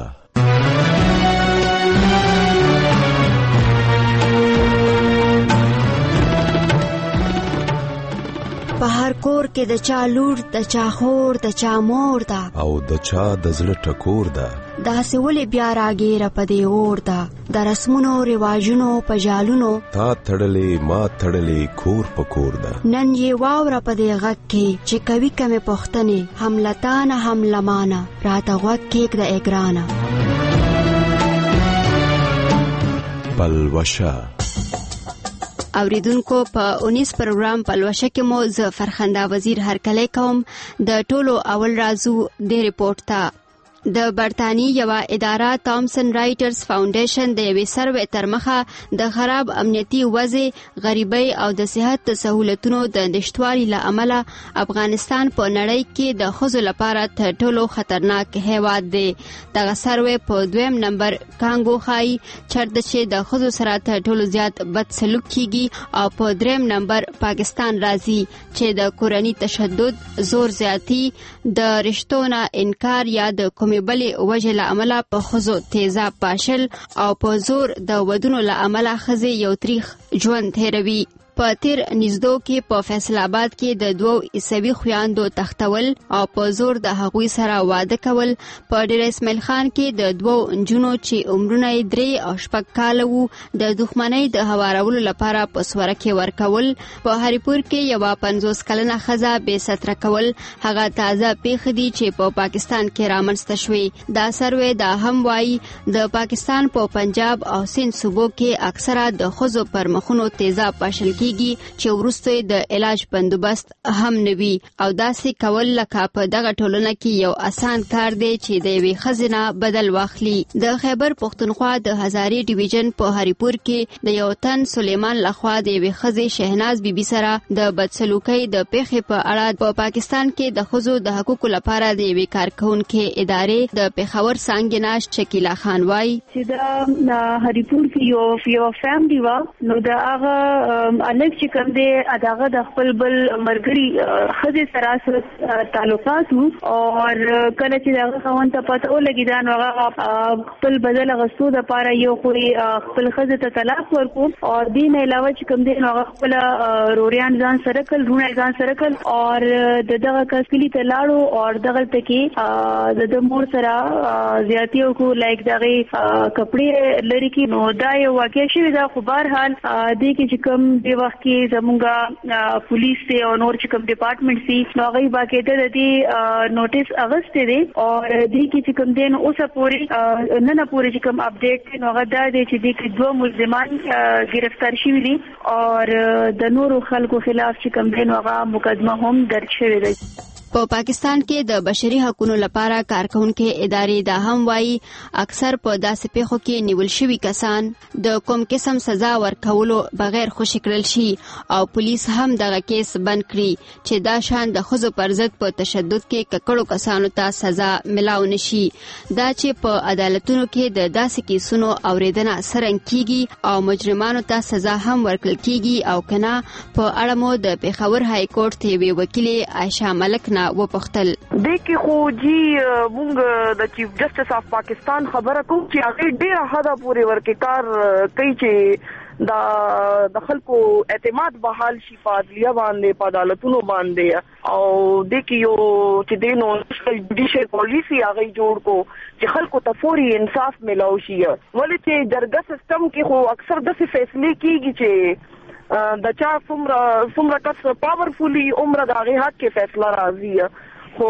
په هر کور کې د چا لور، د چا خور، د چا مور ده او د چا د زړه ټکور ده. داسې ولې بیا راګیره په دې اور ده د رسمونو رواجونو په جالونو تا تړلې ما تړلې کور په کور ده. نن یې واوره په دې غږ کې چې کوي کمې پوښتنې هم لتانه هم لمانه راته غوږ کېږده ای ګرانه. پلوشه. اوریدونکو په اونیس پروګرام پلوشه کې مو ز فرخنده وزیر هرکلی کوم. د ټولو اول رازو د ریپورت ته د برتانی یو اداره تامسن رایټرز فاونډیشن د یوې سروې تر مخه د خراب امنیتي وضع، غریبۍ او د صحت سهولتونو د نشتوالي له امله افغانستان په نړۍ کې د ښځو لپاره تر ټولو خطرناک هیواد دی. دغه سروې په دویم نمبر کانګو ښایي چېرته چې د ښځو سره تر ټولو زیات بد سلوک کیږي او په دریم نمبر پاکستان راځي چې د کورني تشدد، زور زیاتی، د رشتو نه انکار یا د کومې بلې وجې له امله په ښځو تیزاب پاشل او په زور د ودونو له امله ښځې یو تریخ ژوند تیروي. په تیر نږدو کې په فیصل آباد کې د دوو عیسوي خویندو تختول او په زور د هغوی سره واده کول، په ډیر اسماعیل خان کې د دوو نجونو چې عمرونه یې درې او شپږ کاله وو د دښمنۍ د هوارولو لپاره په سوره کې ورکول، په هریپور کې یوه پنځوس کلنه ښځه بې ستره کول، هغه تازه پیښې دي چې په پاکستان کې رامنځته شوې. دا سروې دا هم وایي د پاکستان په پنجاب او سند صوبو کې اکثره د ښځو پر مخونو تیزاب پاشل کیږي چې وروسته د علاج بندوبست هم نه وي، او داسې کول لکه په دغه ټولنه کې یو اسان کار دی چې د یوې ښځې نه بدل واخلي. د خیبر پښتونخوا د هزارې ډیویژن په هریپور کې د یو تن سلیمان لخوا د یوې ښځې شهناز بیبي سره د بدسلوکۍ د پیښې په اړه په پاکستان کې د ښځو د حقوقو لپاره د یوې کارکوونکې ادارې د پېښور څانګې نه شکیلا خان وایي چې دا هریپور کې یو یو فیملی و، نو دا هغه الګ چې کوم دی هغه د خپل بل مرګري ښځې سره تعلقات وو، او کله چې هغه خوند ته پته ولګي دا نو هغه خپل بدل غوښتو د پاره یو خوري خپل ښځې ته طلاق ورکو، او دین علاوه چې کوم دی نو هغه خپل روریان ځان سره کړ، رونه ځان سره کړ، او د دغه کسکلی ته لاړو، او دغه تکي د مور سره زیاتیو کو لایک دغه کپڑے لري کې نو دا یو واقع شوی دا. خو بهر حال دې کې چې کوم دی وخت کې زمونږه پولیس ته او نور چې کوم ډپارټمنټ سي نو هغه باقاعده د دې نوټیس اغسته دي، او دې کې چې کوم دی نو اوسه پوری نه نه پوری چې کوم اپډیټ نو هغه دا دی چې دې کې دوه ملزمان گرفتار شوي دي، او د نورو خلکو خلاف چې کوم دی نو هغه مقدمه هم درج شوی دی. په پا پاکستان کې د بشري حقوقو لپاره کارکونکو ادارې دا هم وایي اکثر په داسې پیښو کې نیول شوي کسان د کوم قسم سزا ورکولو بغیر خوشي کړل شي، او پولیس هم دغه کیس بند کړي چې دا شان د ښځو پر ضد په تشدد کې ککړو کسانو ته سزا ملاو نشي. دا چې په عدالتونو کې د داسې کیسونو اوریدنه څرنګه کیږي او مجرمانو ته سزا هم ورکړل کیږي او کنه په اړه مو د پېښور های کورټ ته وی وکیل عائشہ ملک وپختل. دیکھې خو جی مونږ د چیف جسټس اف پاکستان خبره کوم چې هغه ډیره حدا پورې ورکې کار کوي چې دا د خلکو اعتماد بحال شي په عدلیه باندې، په عدالتونو باندې، او دیکھې یو چې دینو جوډیشل پالیسی هغه جوړ کو چې خلکو ته فوري انصاف ملاوي شي. ولې چې جرګه سیستم کې خو اکثر داسې فیصله کیږي چې د چا څومره څومره کس پاورفولي عمره د هغې حق کې فیصله راځي، خو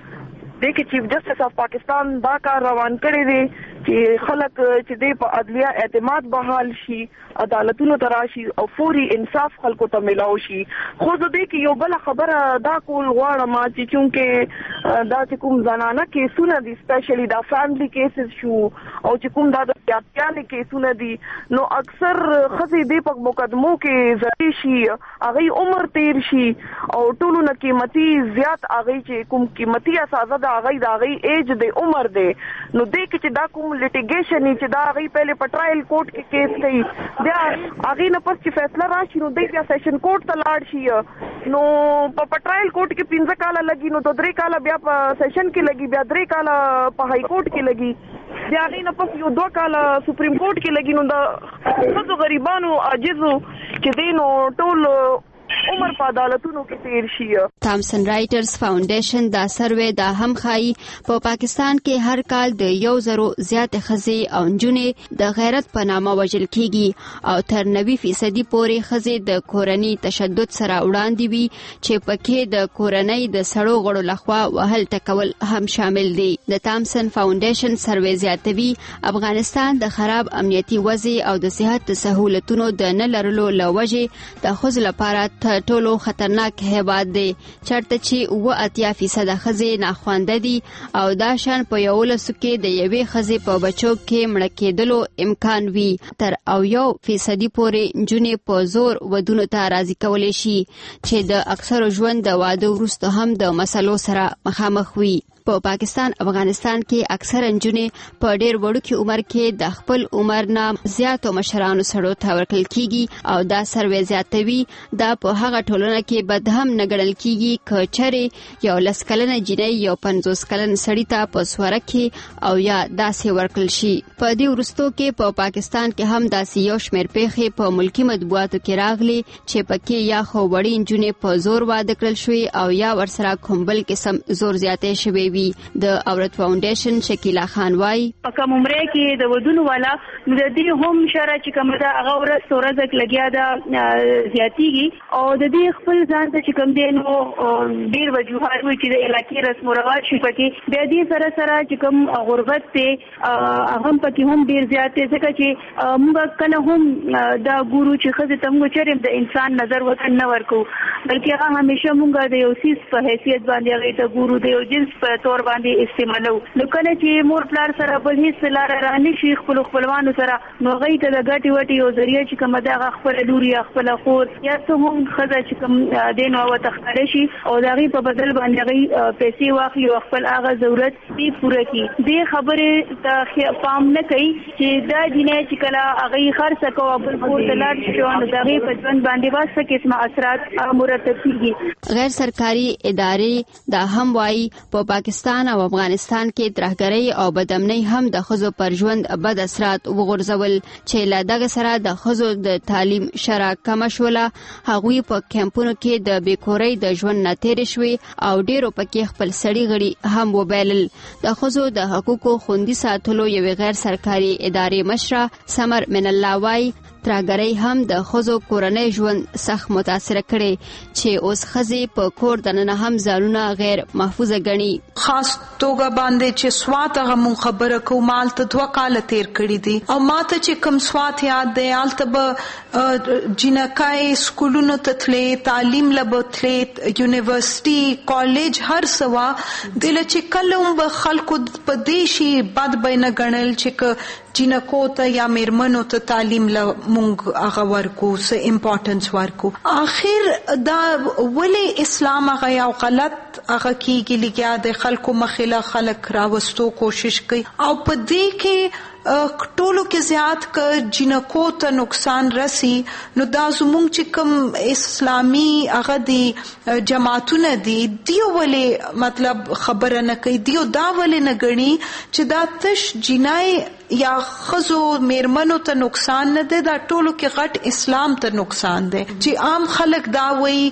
دې کې چیف جسټس اف پاکستان دا کار روان کړی دی چې خلک چې دې په عدلیه اعتماد بحال شي، عدالتونو ته راشي او فوري انصاف خلکو ته ملاو شي. خو زه دې کې یو بل خبره دا کول غواړم چې چونکې دا چې کوم زنانه کیسونه دي سپیشلی دا فیملی کیسز شو او چې کوم دا د زیاتیانې کیسونه دي نو اکثر ښځې دې په مقدمو کې ځای شي، هغې عمر تیر شي او ټولو نه قیمتي زیات هغې چې کوم قیمتي اساسه د هغې د هغې ایج دی عمر دی، نو دې کې چې دا کوم لیټیګیشن چې دا هغې پهلې په ټرایل کورټ کې کیس کوي، بیا هغې نه پس چې فیصله راشي نو دی بیا سیشن کورټ ته لاړ شي، نو په ټرایل کورټ کې پنځه کاله لګي، نو د درې کاله بیا په سیشن کې لګي، بیا درې کاله په های کورټ کې لګي، بیا هغې نه پس یو دوه کاله سپریم کورټ کې لګي. نو د ښځو غریبانو عاجزو چې دی نو ټول عمر په عدالتونو کې تیر شي. تامسن رائټرز فاونډیشن دا سروې دا هم ښایي په پاکستان کې هر کال د یو زرو زیاتې ښځې او نجونې د غیرت په نامه وژل کیږي، او تر نوي فیصدي پورې ښځې د کورني تشدد سره وړاندې وي چې پکې د کورنۍ د سړو غړو لخوا وهل ټکول هم شامل دي. د تامسن فاونډیشن سروې زیاتوي افغانستان د خراب امنیتي وضع او د صحت سهولتونو د نه لرلو له وجې د ښځو لپاره تر ټولو خطرناک هیواد دی، چرته چې اوه اتیا فیصده ښځې ناخوانده دي او دا شان په یولسو کې د یوې ښځې په بچو کې مړه کېدلو امکان وي. تر او یو فیصدي پورې نجونې په زور ودونو ته راضي کولی شي چې د اکثرو ژوند د واده وروسته هم د مسلو سره مخامخ وي. په پاکستان افغانستان کې اکثر نجونې په ډېر وړوکي عمر کې د خپل عمر نه زیاتو مشرانو سره ته ورکل کیږي او دا سروې زیاتوي دا په هغه ټولنه کې بد هم نه ګڼل کیږي که چېرې یو لس کلنه جینۍ یو پنځوس کلن سړي ته په سوره کې او یا داسې ورکل شي. په دې وروستو کې په پاکستان کې هم داسې یو شمېر پیښې په ملکي مطبوعاتو کې راغلي چې پکې یا خو وړې نجونې په زور واده کړل شوې او یا ورسره کوم بل قسم زور زیاتې شوې وي. د عورت فاونډیشن شکیلا خان وایي په کوم عمره کې د ودونو والا نو د دې هم شرع چې کوم دا هغه ورځ ورځ لګیا دا زیاتېږي او د دې خپل ځان ته چې کوم دی نو ډېر وجوهات وي چې د علاقې رسم او رواج شي پکې بیا دې سره سره چې کوم غربت ته هغه پکې هم ډېر زیات دی ځکه چې موږ کله هم دا ګورو چې ښځې ته موږ چېرې د انسان نظر ورته نه ورکو بلکې هغه همیشه موږ د یو څیز په حیثیت باندې هغې ته ګورو د یو جنس په طور باندې استعمالو. نو کله چې مور پلار سره بل هېڅ لاره رانه شي خپلو خپلوانو سره نو هغوی ته د ګټې وټې یو ذریعه چې کومه ده هغه خپله لور یا خپله خور یا څه هم ښځه چې کوم دی نو ورته ښکاره شي او د هغې په بدل باندې هغوی پیسې واخلي او خپل هغه ضرورت یې پوره کړي. دې خبرې ته پام نه کوي چې دا جینۍ چې کله هغوی خرڅه کوه بل کور ته لاړ شي نو د هغې په ژوند باندې به څه قسمه اثرات مرتب کېږي. غیر سرکاري ادارې دا هم وایي په پاکستان او افغانستان کې ترهګرۍ او بدامنۍ هم د ښځو پر ژوند بد اثرات وغورځول چې له دغه سره د ښځو د تعلیم شرح کمه شوله. هغوی په کیمپونو کې د بېکورۍ د ژوند نه تېرې شوې او ډېرو پکې خپل سړي غړي هم وبایلل. د ښځو د حقوقو خوندي ساتلو یوې غیر سرکاري ادارې مشره سمر من الله وایي ترهګرۍ هم د ښځو کورنۍ ژوند سخت متاثره کړي چې اوس ښځې په کور دننه هم ځانونه غیر محفوظه ګڼي. خاص توګه باندې چې سوات هغه مون خبره کوم مالته دوه کاله تیر کړي دي او ماته چې کوم سوات یاد دی هلته به جنکای سکولونو ته تلې تعلیم لبه تلې یونیورسټي کالج هر سوا دله چې کله هم به خلکو په دې شي بد به نه ګڼل چې جنکو ته یا میرمنو ته تعلیم له مونږ هغه ورکو څه امپورټنس ورکو. آخر دا ولې اسلام هغه یو غلط هغه کېږي لګیا د خلکو مخې له خلک راوستو کوشش کوي او په دې کې ټولو کې زیات که جنکو ته نقصان رسی نو دا زمونږ چې کوم اسلامي هغه دی جماعتونه دي دیو ولې مطلب خبره نه کوي دیو دا ولې نه ګڼي چې دا تش جنای یا خزو میرمنو ته نقصان نه دی دا ټولو کې غټ اسلام ته نقصان دی چې عام خلک دا وایي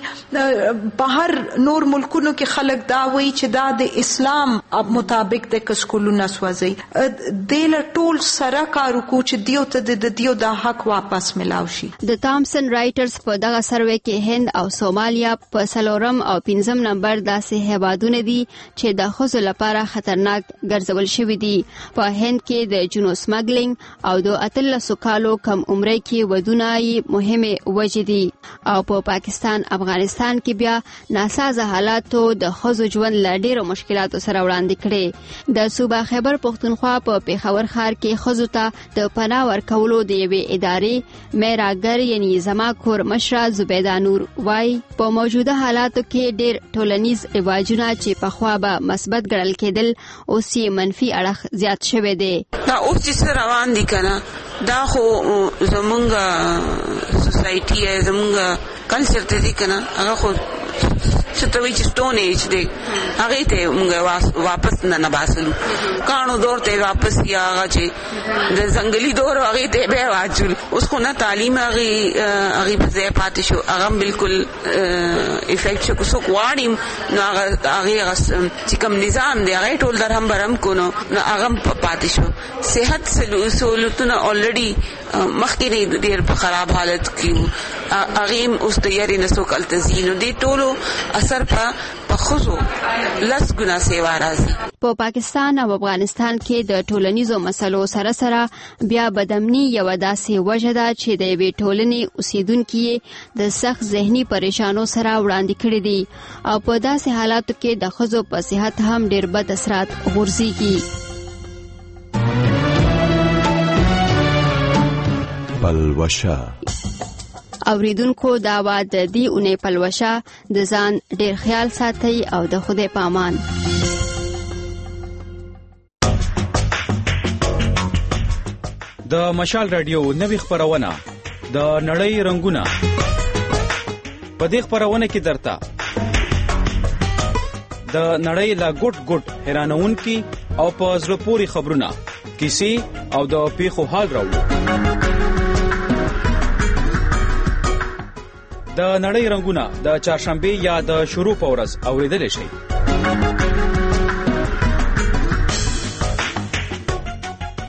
بهر نور ملکونو کې خلک دا وایي چې دا د اسلام مطابق د سکولونه سوځي دی له ټول سره کار وکړو چې دیو ته د دیو د حق واپس ملاو شي. د تامسن رائټرز په دغه سروې کې هند او سومالیا په څلورم او پنځم نمبر داسې هیوادونه دي چې د ښځو لپاره خطرناک ګرځول شوي دي. په هند کې د جنو سمګلینګ او د اتلسو کالو کم عمرۍ کې ودونه یې مهمې وجې دي او په پاکستان افغانستان کې بیا ناسازه حالاتو د ښځو ژوند له ډېرو مشکلاتو سره وړاندې کړي. د صوبه خیبر پښتونخوا په پیښور ښار کې ښځو ته د پناه ورکولو د یوې ادارې میراګر یعنی زما کور مشره زبیده نور وایي په موجوده حالاتو کې ډېر ټولنیز رواجونه چې پخوا به مثبت ګڼل کېدل اوس یې منفي اړخ زیات شوی دی. دا اوس چې روان دي که نه دا خو زمونږ سوسایټي زمونږ کلچر ته دي که نه هغه خو چې ته وایي چې سټون ایج دی هغې ته موږ واپس نه نه باسلو کاڼو دور ته واپس یا هغه چې د ځنګلي دور هغې ته بیا واچول اوس خو نه تعلیم هغې هغې په ځای پاتې شو هغه هم بالکل افیکټ شو که څوک غواړي نو هغه هغې چې کوم نظام دی هغه ټول درهم برهم کو نو هغه هم پاتې شو. صحت سہولتونه الریډي مخکې نه ډېر په خراب حالت کې وو هغې اوس د یارې نه څوک هلته ځي نو دې ټولو اثر په ښځو لس ګنا سیوا راځي. په پاکستان او افغانستان کې د ټولنیزو مسلو سره سره بیا بدامني یوه داسې وجه ده چې د یوې ټولنې اوسیدونکي یې د سخت ذهني پریشانو سره وړاندې کړي دي او په داسې حالاتو کې د ښځو په صحت هم ډېر بد اثرات غورځېږي. پلوشه اوریدونکو دا وا د دې اونۍ پلوشه د ځان ډېر خیال ساتئ او د خدای په امان. د مشال رادیو نوې خبرونه د نړۍ رنگونه په دې خبرونه کې درته د نړۍ لا ګډ ګډ حیرانونکي او په زړه پورې خبرونه کیسې او د پیښو حال راوړو د نړۍ رنگونه د چهارشنبه یا د شروع په ورځ اوریدل شي